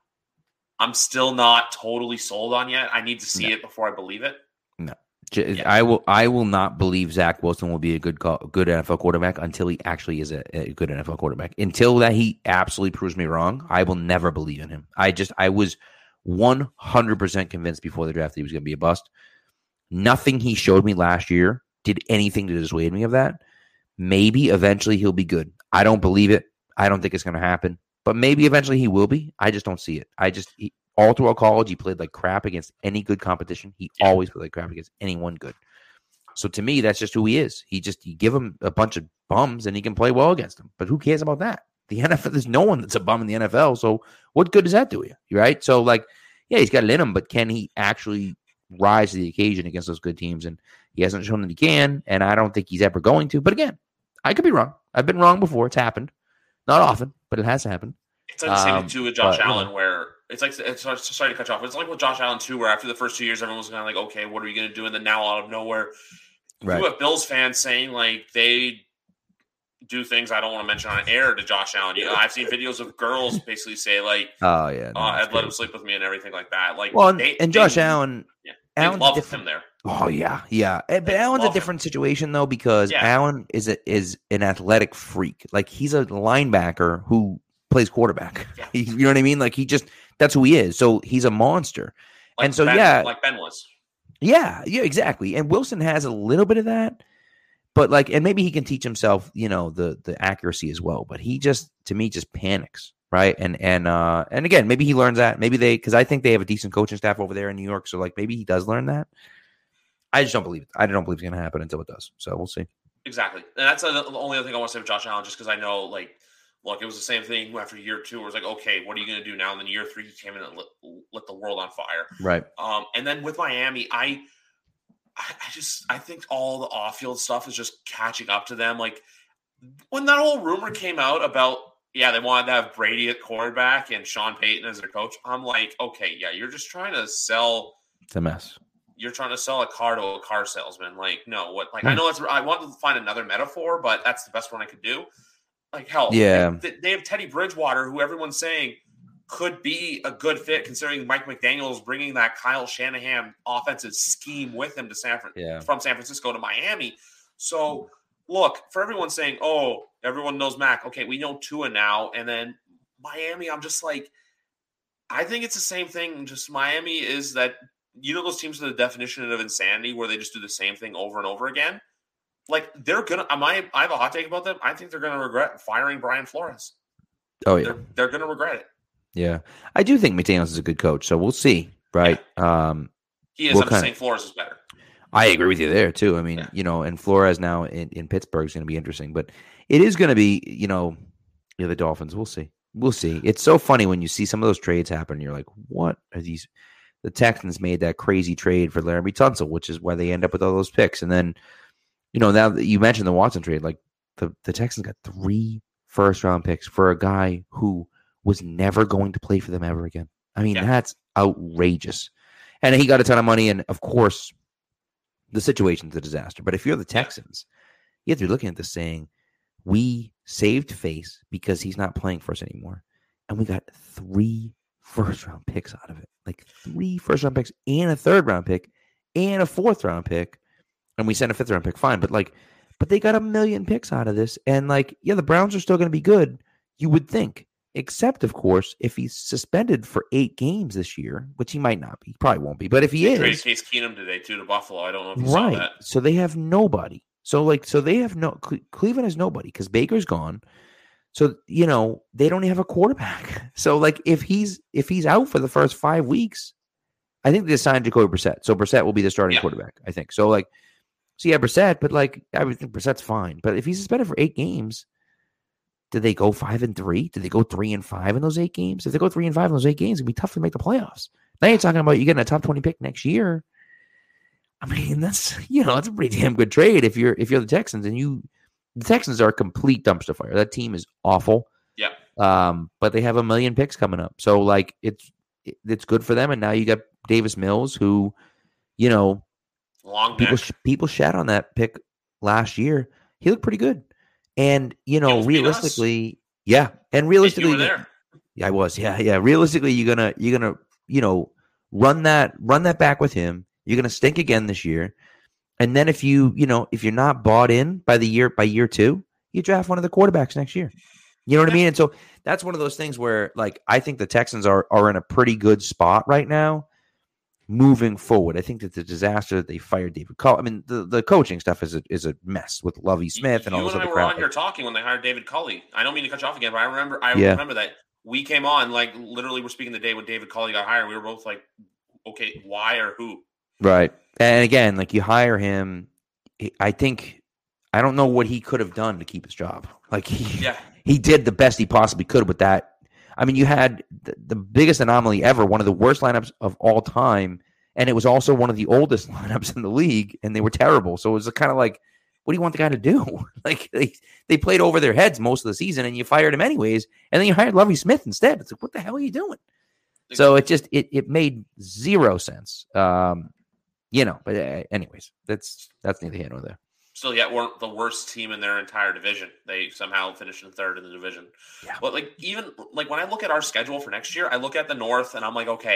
not totally sold on yet. I need to see it before I believe it. No. I will not believe Zach Wilson will be a good NFL quarterback until he actually is a good NFL quarterback. Until that he absolutely proves me wrong, I will never believe in him. I was 100% convinced before the draft that he was going to be a bust. Nothing he showed me last year did anything to dissuade me of that. Maybe eventually he'll be good. I don't believe it. I don't think it's going to happen. But maybe eventually he will be. I just don't see it. All throughout college, he played like crap against any good competition. He always played like crap against anyone good. So to me, that's just who he is. You give him a bunch of bums and he can play well against them. But who cares about that? The NFL, there's no one that's a bum in the NFL. So what good does that do you? Right? So he's got it in him, but can he actually rise to the occasion against those good teams? And he hasn't shown that he can, and I don't think he's ever going to. But again, I could be wrong. I've been wrong before. It's happened. Not often, but it has happened. It's like the same too with Josh Allen, where it's like, sorry to cut you off. It's like with Josh Allen too, where after the first 2 years, everyone was kind of like, okay, what are we going to do? And then now out of nowhere, you have Bills fans saying like they do things I don't want to mention on air to Josh Allen. I've seen videos of girls basically say like, I'd let him sleep with me and everything like that. Like, Josh Allen, they love him there. Oh yeah. But Allen's a different situation though, because Allen is an athletic freak. Like he's a linebacker who plays quarterback. Yeah. You know what I mean? Like that's who he is. So he's a monster. Like Ben was. Yeah, exactly. And Wilson has a little bit of that. But and maybe he can teach himself, the accuracy as well. But he to me, panics, right? And again, maybe he learns that. Maybe because I think they have a decent coaching staff over there in New York. So maybe he does learn that. I just don't believe it. I don't believe it's going to happen until it does. So we'll see. Exactly, and that's the only other thing I want to say with Josh Allen, just because I know, look, it was the same thing after year 2. Where it was like, okay, what are you going to do now? And then year 3, he came in and lit the world on fire. Right. And then with Miami, I think all the off-field stuff is just catching up to them. Like when that whole rumor came out about, they wanted to have Brady at quarterback and Sean Payton as their coach. I'm like, okay, you're just trying to sell. It's a mess. You're trying to sell a car to a car salesman. Like, no, what? Like, I know I wanted to find another metaphor, but that's the best one I could do. Like, hell, they have Teddy Bridgewater, who everyone's saying could be a good fit, considering Mike McDaniel's bringing that Kyle Shanahan offensive scheme with him to from San Francisco to Miami. So, look, for everyone saying, "Oh, everyone knows Mac." Okay, we know Tua now, and then Miami. I'm just like, I think it's the same thing. Just Miami is that those teams are the definition of insanity, where they just do the same thing over and over again. Like they're gonna. I have a hot take about them. I think they're gonna regret firing Brian Flores. Oh yeah, they're gonna regret it. Yeah, I do think McDaniels is a good coach, so we'll see, right? Yeah. He is. I'm just saying Flores is better. I agree with you there too. I mean, and Flores now in Pittsburgh is going to be interesting, but it is going to be, the Dolphins. We'll see. It's so funny when you see some of those trades happen. You're like, what are these? The Texans made that crazy trade for Laremy Tunsil, which is why they end up with all those picks. And then, now that you mentioned the Watson trade, like the Texans got 3 first-round picks for a guy who was never going to play for them ever again. I mean, that's outrageous. And he got a ton of money, and of course, the situation's a disaster. But if you're the Texans, you have to be looking at this saying, we saved face because he's not playing for us anymore. And we got 3 first-round picks out of it. Like 3 first-round picks and a third-round pick and a fourth-round pick. And we sent a fifth-round pick, fine. But they got 1 million picks out of this. And the Browns are still going to be good, you would think. except, of course, if he's suspended for 8 games this year, which he might not be. He probably won't be. But if he They is. traded Case Keenum today, too, to Buffalo. I don't know if you saw that. So they have nobody. So they have Cleveland has nobody because Baker's gone. So, they don't have a quarterback. So, if he's out for the first 5 weeks, I think they signed Jacoby Brissett. So Brissett will be the starting quarterback, I think. So, Brissett, but I would think Brissett's fine. But if he's suspended for 8 games, did they go 5-3? Did they go 3-5 in those 8 games? If they go 3-5 in those 8 games, it'd be tough to make the playoffs. Now you're talking about you getting a top 20 pick next year. I mean, that's a pretty damn good trade if you're the Texans, and the Texans are a complete dumpster fire. That team is awful. Yeah. But they have 1 million picks coming up. So it's good for them. And now you got Davis Mills, who, long people shat on that pick last year. He looked pretty good. And, realistically, yeah. And realistically, you were there. Yeah, I was. Yeah. Realistically, you're gonna, run that back with him. You're gonna stink again this year. And then if you're not bought in by year 2, you draft one of the quarterbacks next year. You know what I mean? And so that's one of those things where, I think the Texans are in a pretty good spot right now moving forward. I think that the disaster that they fired David Culley, I mean, the coaching stuff is a mess with Lovie Smith and all this other crap. You and I were on here talking when they hired David Culley. I don't mean to cut you off again, but I remember that we came on, literally we're speaking the day when David Culley got hired. We were both like, okay, why or who? Right. And again, you hire him, I don't know what he could have done to keep his job. He did the best he possibly could with that. I mean, you had the biggest anomaly ever, one of the worst lineups of all time, and it was also one of the oldest lineups in the league, and they were terrible. So it was kind of what do you want the guy to do? They played over their heads most of the season, and you fired him anyways, and then you hired Lovie Smith instead. It's what the hell are you doing? So it just it made zero sense. But anyways, that's neither here nor there. Still, yet weren't the worst team in their entire division. They somehow finished in 3rd in the division. Yeah. But even when I look at our schedule for next year, I look at the North and I'm like, okay,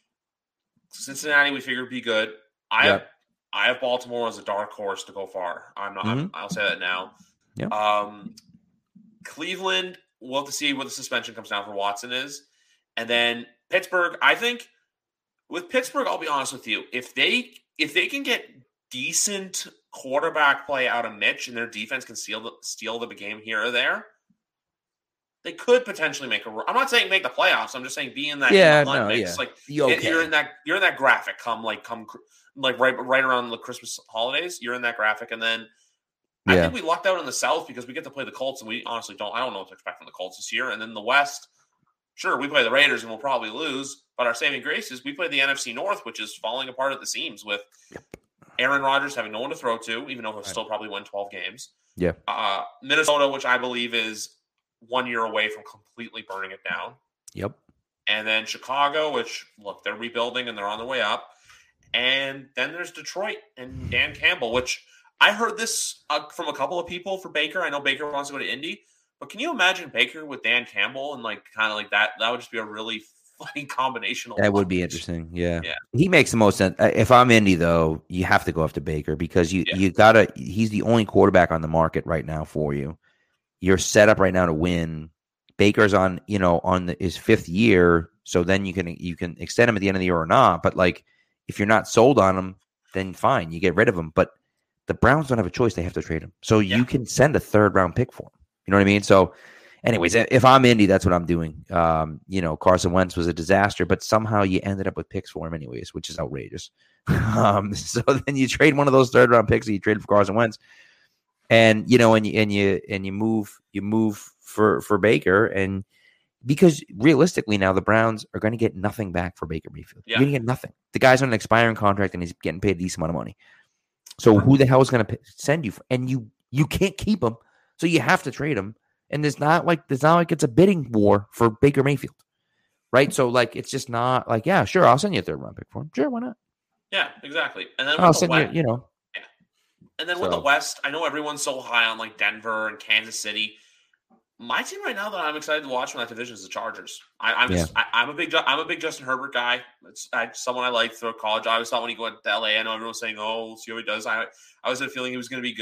Cincinnati we figured would be good. I have Baltimore as a dark horse to go far. I'm not. Mm-hmm. I'll say that now. Yeah. Cleveland, we'll have to see what the suspension comes down for Watson is, and then Pittsburgh. I think with Pittsburgh, I'll be honest with you, if they can get decent quarterback play out of Mitch and their defense can steal the game here or there, they could potentially make I'm not saying make the playoffs. I'm just saying be in that mix. You're in that graphic come right around the Christmas holidays. You're in that graphic, and then I think we lucked out in the South because we get to play the Colts, and we honestly I don't know what to expect from the Colts this year. And then the West, sure, we play the Raiders and we'll probably lose, but our saving grace is we play the NFC North, which is falling apart at the seams with Aaron Rodgers having no one to throw to, even though he'll still probably win 12 games. Yeah. Minnesota, which I believe is 1 year away from completely burning it down. Yep. And then Chicago, which, look, they're rebuilding and they're on their way up. And then there's Detroit and Dan Campbell, which I heard this from a couple of people for Baker. I know Baker wants to go to Indy. But can you imagine Baker with Dan Campbell and that? That would just be a really funny combination. That would be interesting. Yeah. He makes the most sense. If I'm Indy, though, you have to go after Baker because you gotta. He's the only quarterback on the market right now for you. You're set up right now to win. Baker's on his 5th year, so then you can extend him at the end of the year or not. But if you're not sold on him, then fine, you get rid of him. But the Browns don't have a choice; they have to trade him. So you can send a 3rd round pick for him. You know what I mean? So, anyways, if I'm Indy, that's what I'm doing. Carson Wentz was a disaster, but somehow you ended up with picks for him anyways, which is outrageous. So then you trade one of those 3rd round picks, and you trade for Carson Wentz, and you move for Baker, and because realistically now the Browns are going to get nothing back for Baker Mayfield. Yeah. You're going to get nothing. The guy's on an expiring contract, and he's getting paid a decent amount of money. So who the hell is going to send you? And you can't keep him. So you have to trade him, and it's not like it's a bidding war for Baker Mayfield, right? So it's just not sure, I'll send you a 3rd round pick for him. Sure, why not? Yeah, exactly. And then I'll send you. Yeah. And then with the West, I know everyone's so high on Denver and Kansas City. My team right now that I'm excited to watch from that division is the Chargers. I'm a big Justin Herbert guy. It's someone I liked through college. I always thought when he went to LA, I know everyone's saying, "Oh, we'll see how he does." I always had a feeling he was going to be good.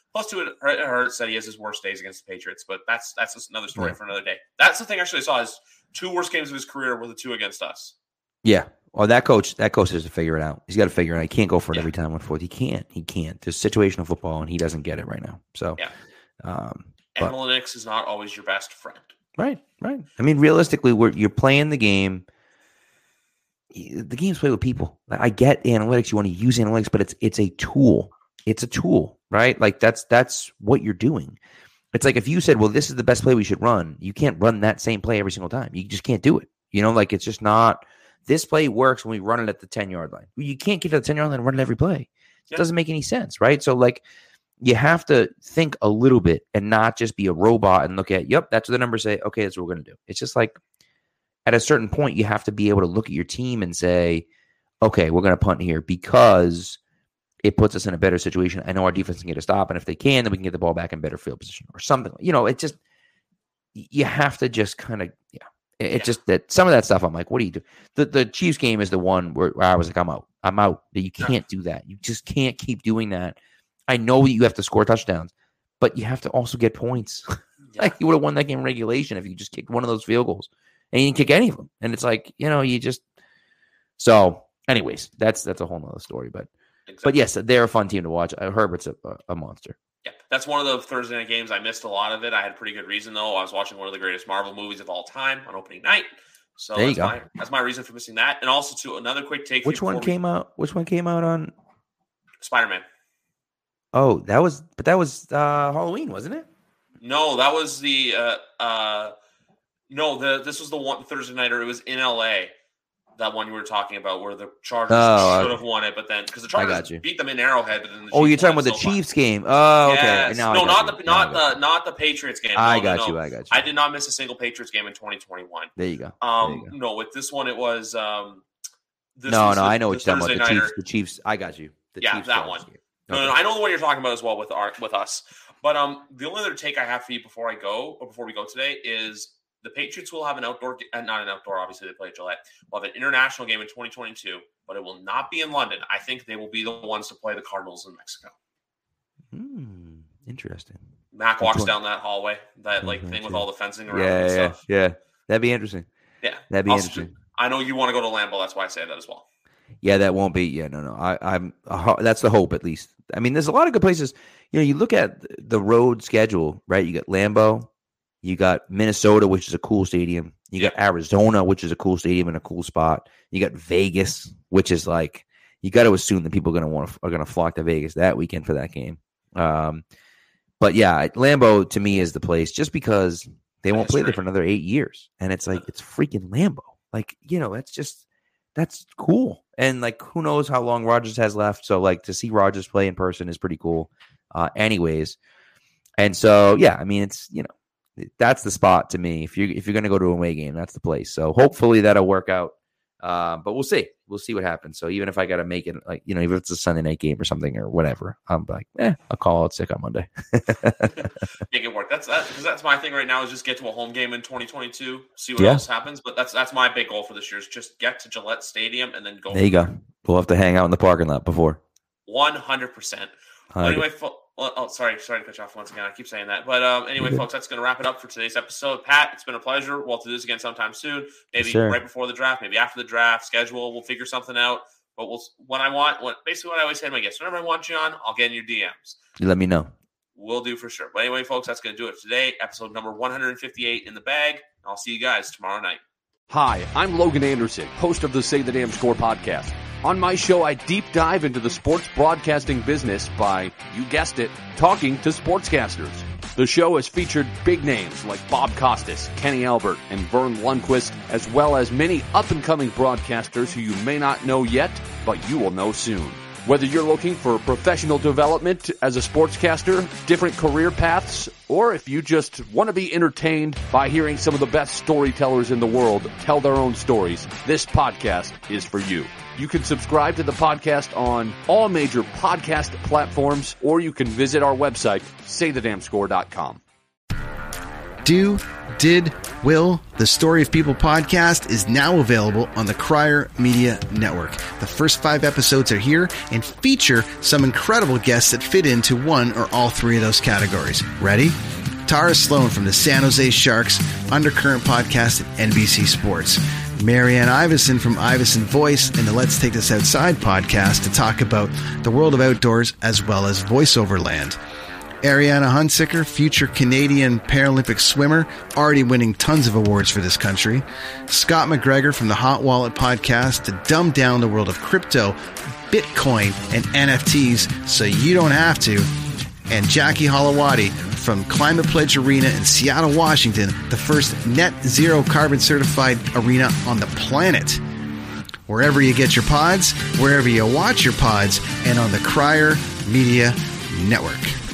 Plus, it hurts that he has his worst days against the Patriots, but that's just another story for another day. That's the thing actually I saw. His 2 worst games of his career were the 2 against us. Yeah. Well, that coach has to figure it out. He's got to figure it out. He can't go for it every time on fourth. He can't. There's situational football, and he doesn't get it right now. So, analytics is not always your best friend. Right. I mean, realistically, you're playing the game. The game's played with people. I get analytics. You want to use analytics, but it's a tool. It's a tool, right? Like that's what you're doing. It's like if you said, well, this is the best play we should run, you can't run that same play every single time. You just can't do it. Like it's just not. This play works when we run it at the 10-yard line. You can't get to the 10-yard line and run it every play. It doesn't make any sense, right? So like you have to think a little bit and not just be a robot and look at, yep, that's what the numbers say. Okay, that's what we're going to do. It's just like at a certain point, you have to be able to look at your team and say, okay, we're going to punt here because it puts us in a better situation. I know our defense can get a stop, and if they can, then we can get the ball back in better field position or something. It just you have to just kind of It's just that some of that stuff I'm like, what do you do? The Chiefs game is the one where I was like, I'm out. You can't do that. You just can't keep doing that. I know you have to score touchdowns, but you have to also get points. Like you would have won that game in regulation if you just kicked one of those field goals, and you didn't kick any of them. And it's like, you just. So, anyways, that's a whole nother story. But yes, they're a fun team to watch. Herbert's a monster. Yeah, that's one of the Thursday night games. I missed a lot of it. I had a pretty good reason, though. I was watching one of the greatest Marvel movies of all time on opening night. So that's my reason for missing that. And also, to another quick take. Which one came out on Spider-Man? Oh, that was Halloween, wasn't it? No, that was the this was the one Thursday nighter. It was in LA. That one you were talking about where the Chargers should have won it, but then because the Chargers beat them in Arrowhead, but then the Chiefs you're talking about the Chiefs game. Oh, okay. Yes. No, not the Patriots game. I got you. I did not miss a single Patriots game in 2021. There you go. No, with this one it was. I know what you're talking about. The Chiefs. I got you. Chiefs that one. Game. No, I know the one you're talking about as well with us. But the only other take I have for you before we go today is. The Patriots will have not an outdoor, obviously they play at Gillette. We'll have an international game in 2022, but it will not be in London. I think they will be the ones to play the Cardinals in Mexico. Interesting. Mac walks down that hallway, thing with all the fencing around and stuff. Yeah. That'd be interesting. Yeah. That'd be interesting. I know you want to go to Lambeau, that's why I say that as well. Yeah, that won't be. Yeah, no. I'm that's the hope, at least. I mean, there's a lot of good places. You look at the road schedule, right? You got Lambeau. You got Minnesota, which is a cool stadium. You got Arizona, which is a cool stadium and a cool spot. You got Vegas, which is like you got to assume that people are going to flock to Vegas that weekend for that game. But yeah, Lambeau to me is the place just because they won't play there for another 8 years, and it's like it's freaking Lambeau. Like that's cool, and like who knows how long Rodgers has left. So like to see Rodgers play in person is pretty cool. Anyways, and so yeah, I mean it's that's the spot to me. If you're going to go to an away game, that's the place. So hopefully that'll work out. But we'll see. We'll see what happens. So even if I got to make it, even if it's a Sunday night game or something or whatever, I'm like, I'll call out sick on Monday. Make it work. That's my thing right now is just get to a home game in 2022, see what else happens. But that's my big goal for this year is just get to Gillette Stadium and then go. There you go. We'll have to hang out in the parking lot before. 100%. Anyway, sorry to cut you off once again. I keep saying that. But anyway, folks, that's going to wrap it up for today's episode. Pat, it's been a pleasure. We'll do this again sometime soon. Maybe right before the draft, maybe after the draft. Schedule, we'll figure something out. But what I always say to my guests, whenever I want you on, I'll get in your DMs. You let me know. We'll do for sure. But anyway, folks, that's going to do it for today. Episode number 158 in the bag. I'll see you guys tomorrow night. Hi, I'm Logan Anderson, host of the Say the Damn Score podcast. On my show, I deep dive into the sports broadcasting business by, you guessed it, talking to sportscasters. The show has featured big names like Bob Costas, Kenny Albert, and Vern Lundquist, as well as many up-and-coming broadcasters who you may not know yet, but you will know soon. Whether you're looking for professional development as a sportscaster, different career paths, or if you just want to be entertained by hearing some of the best storytellers in the world tell their own stories, this podcast is for you. You can subscribe to the podcast on all major podcast platforms, or you can visit our website, saythedamnscore.com. Do, Did, Will, the Story of People podcast is now available on the Crier Media Network. The first 5 episodes are here and feature some incredible guests that fit into one or all 3 of those categories. Ready? Tara Sloan from the San Jose Sharks Undercurrent podcast at NBC Sports. Marianne Iveson from Iveson Voice and the Let's Take This Outside podcast to talk about the world of outdoors as well as voiceover land. Ariana Hunsicker, future Canadian Paralympic swimmer, already winning tons of awards for this country. Scott McGregor from the Hot Wallet podcast to dumb down the world of crypto, Bitcoin, and NFTs so you don't have to. And Jackie Holowati from Climate Pledge Arena in Seattle, Washington, the first net zero carbon certified arena on the planet. Wherever you get your pods, wherever you watch your pods, and on the Crier Media Network.